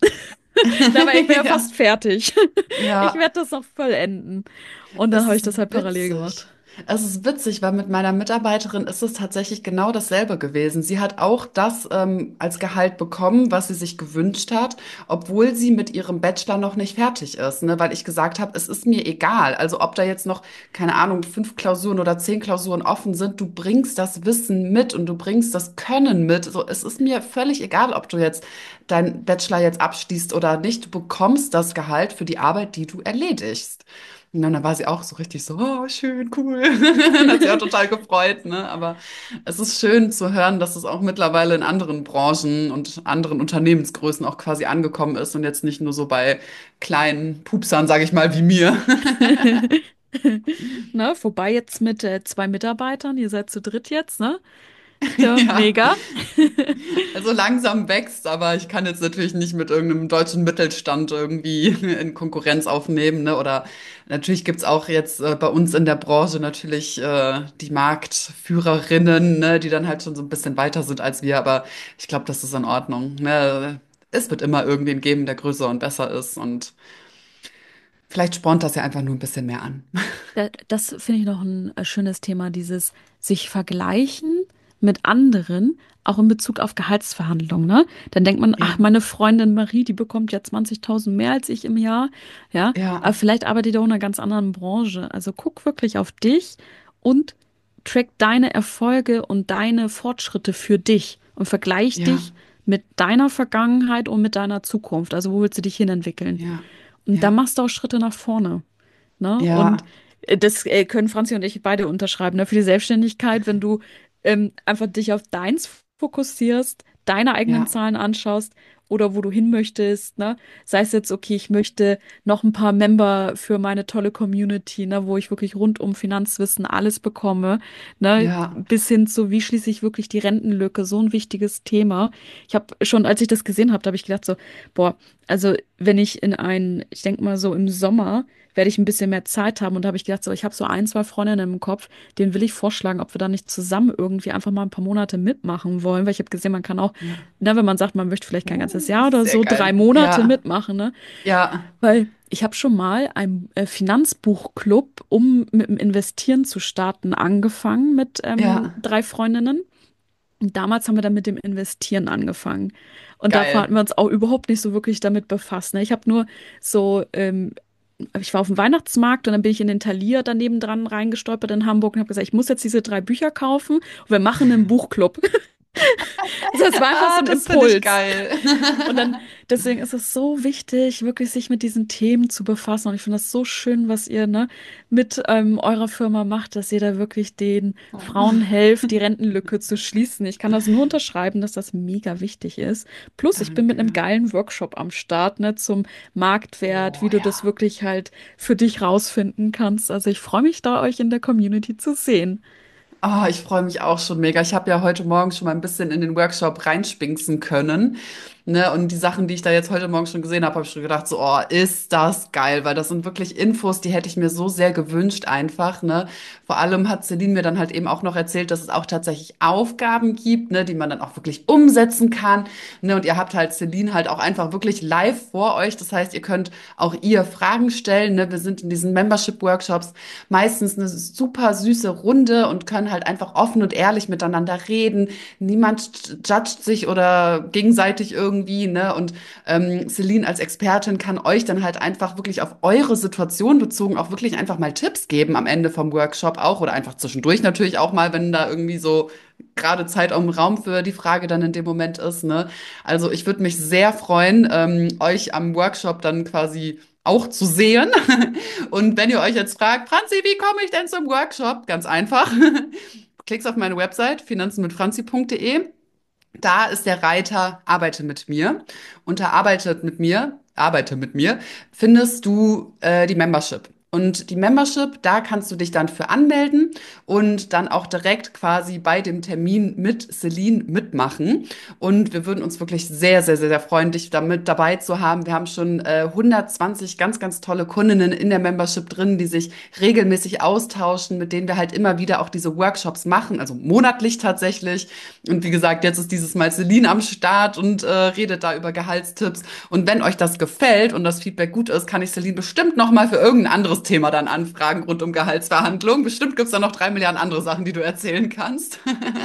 Aber ich bin ja Ja, fast fertig. Ich ja. werde das noch vollenden. Und dann Es habe ich ist das halt parallel witzig. gemacht. Es ist witzig, weil mit meiner Mitarbeiterin ist es tatsächlich genau dasselbe gewesen. Sie hat auch das ähm, als Gehalt bekommen, was sie sich gewünscht hat, obwohl sie mit ihrem Bachelor noch nicht fertig ist, ne? Weil ich gesagt habe, es ist mir egal. Also ob da jetzt noch, keine Ahnung, fünf Klausuren oder zehn Klausuren offen sind, du bringst das Wissen mit und du bringst das Können mit. So, es ist mir völlig egal, ob du jetzt deinen Bachelor jetzt abschließt oder nicht, du bekommst das Gehalt für die Arbeit, die du erledigst. Und dann war sie auch so richtig so, oh, schön, cool. Hat sie auch total gefreut, ne? Aber es ist schön zu hören, dass es auch mittlerweile in anderen Branchen und anderen Unternehmensgrößen auch quasi angekommen ist und jetzt nicht nur so bei kleinen Pupsern, sage ich mal, wie mir. Ne, vorbei jetzt mit äh, zwei Mitarbeitern, ihr seid zu dritt jetzt, ne? Ja, Ja. mega. Also langsam wächst, aber ich kann jetzt natürlich nicht mit irgendeinem deutschen Mittelstand irgendwie in Konkurrenz aufnehmen, ne? Oder natürlich gibt's auch jetzt äh, bei uns in der Branche natürlich äh, die Marktführerinnen, ne? Die dann halt schon so ein bisschen weiter sind als wir, aber ich glaube, das ist in Ordnung, ne? Es wird immer irgendwen geben, der größer und besser ist und vielleicht spornt das ja einfach nur ein bisschen mehr an. Da, das finde ich noch ein äh, schönes Thema, dieses sich vergleichen mit anderen, auch in Bezug auf Gehaltsverhandlungen, ne? Dann denkt man, ach, Ja, meine Freundin Marie, die bekommt ja zwanzigtausend mehr als ich im Jahr, ja? Aber ja, vielleicht arbeitet die auch in einer ganz anderen Branche. Also guck wirklich auf dich und track deine Erfolge und deine Fortschritte für dich und vergleich ja, dich mit deiner Vergangenheit und mit deiner Zukunft. Also wo willst du dich hinentwickeln? ja, Und dann ja, machst du auch Schritte nach vorne. Ne? Und ja, äh, das äh, können Franzi und ich beide unterschreiben, ne? Für die Selbstständigkeit, wenn du ähm, einfach dich auf deins fokussierst, deine eigenen ja, Zahlen anschaust oder wo du hin möchtest, ne? Sei es jetzt, okay, ich möchte noch ein paar Member für meine tolle Community, ne, wo ich wirklich rund um Finanzwissen alles bekomme, ne? ja, Bis hin zu, wie schließe ich wirklich die Rentenlücke, so ein wichtiges Thema. Ich habe schon, als ich das gesehen habe, da habe ich gedacht so, boah, also wenn ich in ein, ich denke mal so im Sommer, werde ich ein bisschen mehr Zeit haben. Und da habe ich gedacht, so, ich habe so ein, zwei Freundinnen im Kopf, denen will ich vorschlagen, ob wir da nicht zusammen irgendwie einfach mal ein paar Monate mitmachen wollen. Weil ich habe gesehen, man kann auch, ja. ne, wenn man sagt, man möchte vielleicht kein ganzes Uh, Jahr oder sehr so, drei geil. Monate Ja, mitmachen, ne? ja, Weil ich habe schon mal einen äh, Finanzbuchclub, um mit dem Investieren zu starten, angefangen mit ähm, ja, drei Freundinnen. Und damals haben wir dann mit dem Investieren angefangen. Und davor hatten geil. wir uns auch überhaupt nicht so wirklich damit befasst. Ne? Ich habe nur so, ähm, ich war auf dem Weihnachtsmarkt und dann bin ich in den Thalia daneben dran reingestolpert in Hamburg und habe gesagt, ich muss jetzt diese drei Bücher kaufen und wir machen einen Buchclub. Also es war einfach so Ah, ein das finde ich Impuls. geil. Und dann, deswegen ist es so wichtig, wirklich sich mit diesen Themen zu befassen. Und ich finde das so schön, was ihr, ne, mit ähm, eurer Firma macht, dass ihr da wirklich den Frauen helft, die Rentenlücke zu schließen. Ich kann das nur unterschreiben, dass das mega wichtig ist. Plus, ich bin mit einem Danke. geilen Workshop am Start, ne, zum Marktwert, Oh wie du das ja. wirklich halt für dich rausfinden kannst. Also ich freue mich da, euch in der Community zu sehen. Ah, ich freue mich auch schon mega. Ich habe ja heute Morgen schon mal ein bisschen in den Workshop reinspinksen können. Ne? Und die Sachen, die ich da jetzt heute Morgen schon gesehen habe, habe ich schon gedacht, so, oh, ist das geil, weil das sind wirklich Infos, die hätte ich mir so sehr gewünscht einfach. Ne? Vor allem hat Celine mir dann halt eben auch noch erzählt, dass es auch tatsächlich Aufgaben gibt, ne, die man dann auch wirklich umsetzen kann. Ne? Und ihr habt halt Celine halt auch einfach wirklich live vor euch. Das heißt, ihr könnt auch ihr Fragen stellen. Ne? Wir sind in diesen Membership-Workshops meistens eine super süße Runde und können halt einfach offen und ehrlich miteinander reden. Niemand judgt sich oder gegenseitig irgendwie, ne? Und ähm, Celine als Expertin kann euch dann halt einfach wirklich auf eure Situation bezogen auch wirklich einfach mal Tipps geben am Ende vom Workshop auch oder einfach zwischendurch natürlich auch mal, wenn da irgendwie so gerade Zeit und Raum für die Frage dann in dem Moment ist, ne? Also ich würde mich sehr freuen, ähm, euch am Workshop dann quasi auch zu sehen. Und wenn ihr euch jetzt fragt, Franzi, wie komme ich denn zum Workshop? Ganz einfach. Klickst auf meine Website finanzenmitfranzi punkt de. Da ist der Reiter Arbeite mit mir. Unter Arbeitet mit mir, Arbeite mit mir, findest du äh, die Membership. Und die Membership, da kannst du dich dann für anmelden und dann auch direkt quasi bei dem Termin mit Celine mitmachen. Und wir würden uns wirklich sehr, sehr, sehr, sehr freuen, dich damit dabei zu haben. Wir haben schon äh, hundertzwanzig ganz, ganz tolle Kundinnen in der Membership drin, die sich regelmäßig austauschen, mit denen wir halt immer wieder auch diese Workshops machen, also monatlich tatsächlich. Und wie gesagt, jetzt ist dieses Mal Celine am Start und äh, redet da über Gehaltstipps. Und wenn euch das gefällt und das Feedback gut ist, kann ich Celine bestimmt noch mal für irgendein anderes Thema dann anfragen rund um Gehaltsverhandlungen. Bestimmt gibt's da noch drei Milliarden andere Sachen, die du erzählen kannst.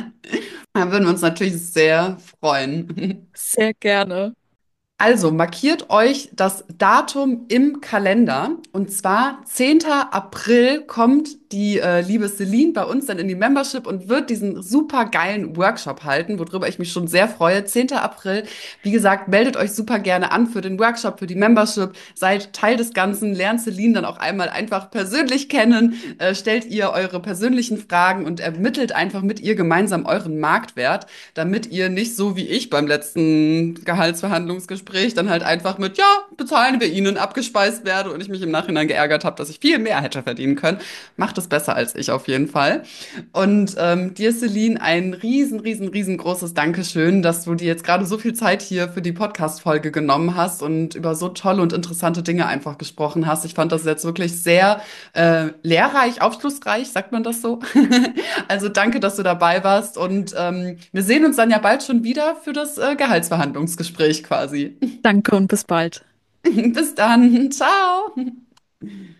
Da würden wir uns natürlich sehr freuen. Sehr gerne. Also markiert euch das Datum im Kalender. Und zwar zehnter April kommt die äh, liebe Celine bei uns dann in die Membership und wird diesen super geilen Workshop halten, worüber ich mich schon sehr freue. zehnter April. Wie gesagt, meldet euch super gerne an für den Workshop, für die Membership. Seid Teil des Ganzen, lernt Celine dann auch einmal einfach persönlich kennen, äh, stellt ihr eure persönlichen Fragen und ermittelt einfach mit ihr gemeinsam euren Marktwert, damit ihr nicht so wie ich beim letzten Gehaltsverhandlungsgespräch dann halt einfach mit, ja, bezahlen wir Ihnen abgespeist werde und ich mich im Nachhinein geärgert habe, dass ich viel mehr hätte verdienen können. Macht es besser als ich auf jeden Fall. Und ähm, dir, Celine, ein riesen, riesen, riesengroßes Dankeschön, dass du dir jetzt gerade so viel Zeit hier für die Podcast-Folge genommen hast und über so tolle und interessante Dinge einfach gesprochen hast. Ich fand das jetzt wirklich sehr äh, lehrreich, aufschlussreich, sagt man das so? Also danke, dass du dabei warst und ähm, wir sehen uns dann ja bald schon wieder für das äh, Gehaltsverhandlungsgespräch quasi. Danke und bis bald. Bis dann, ciao.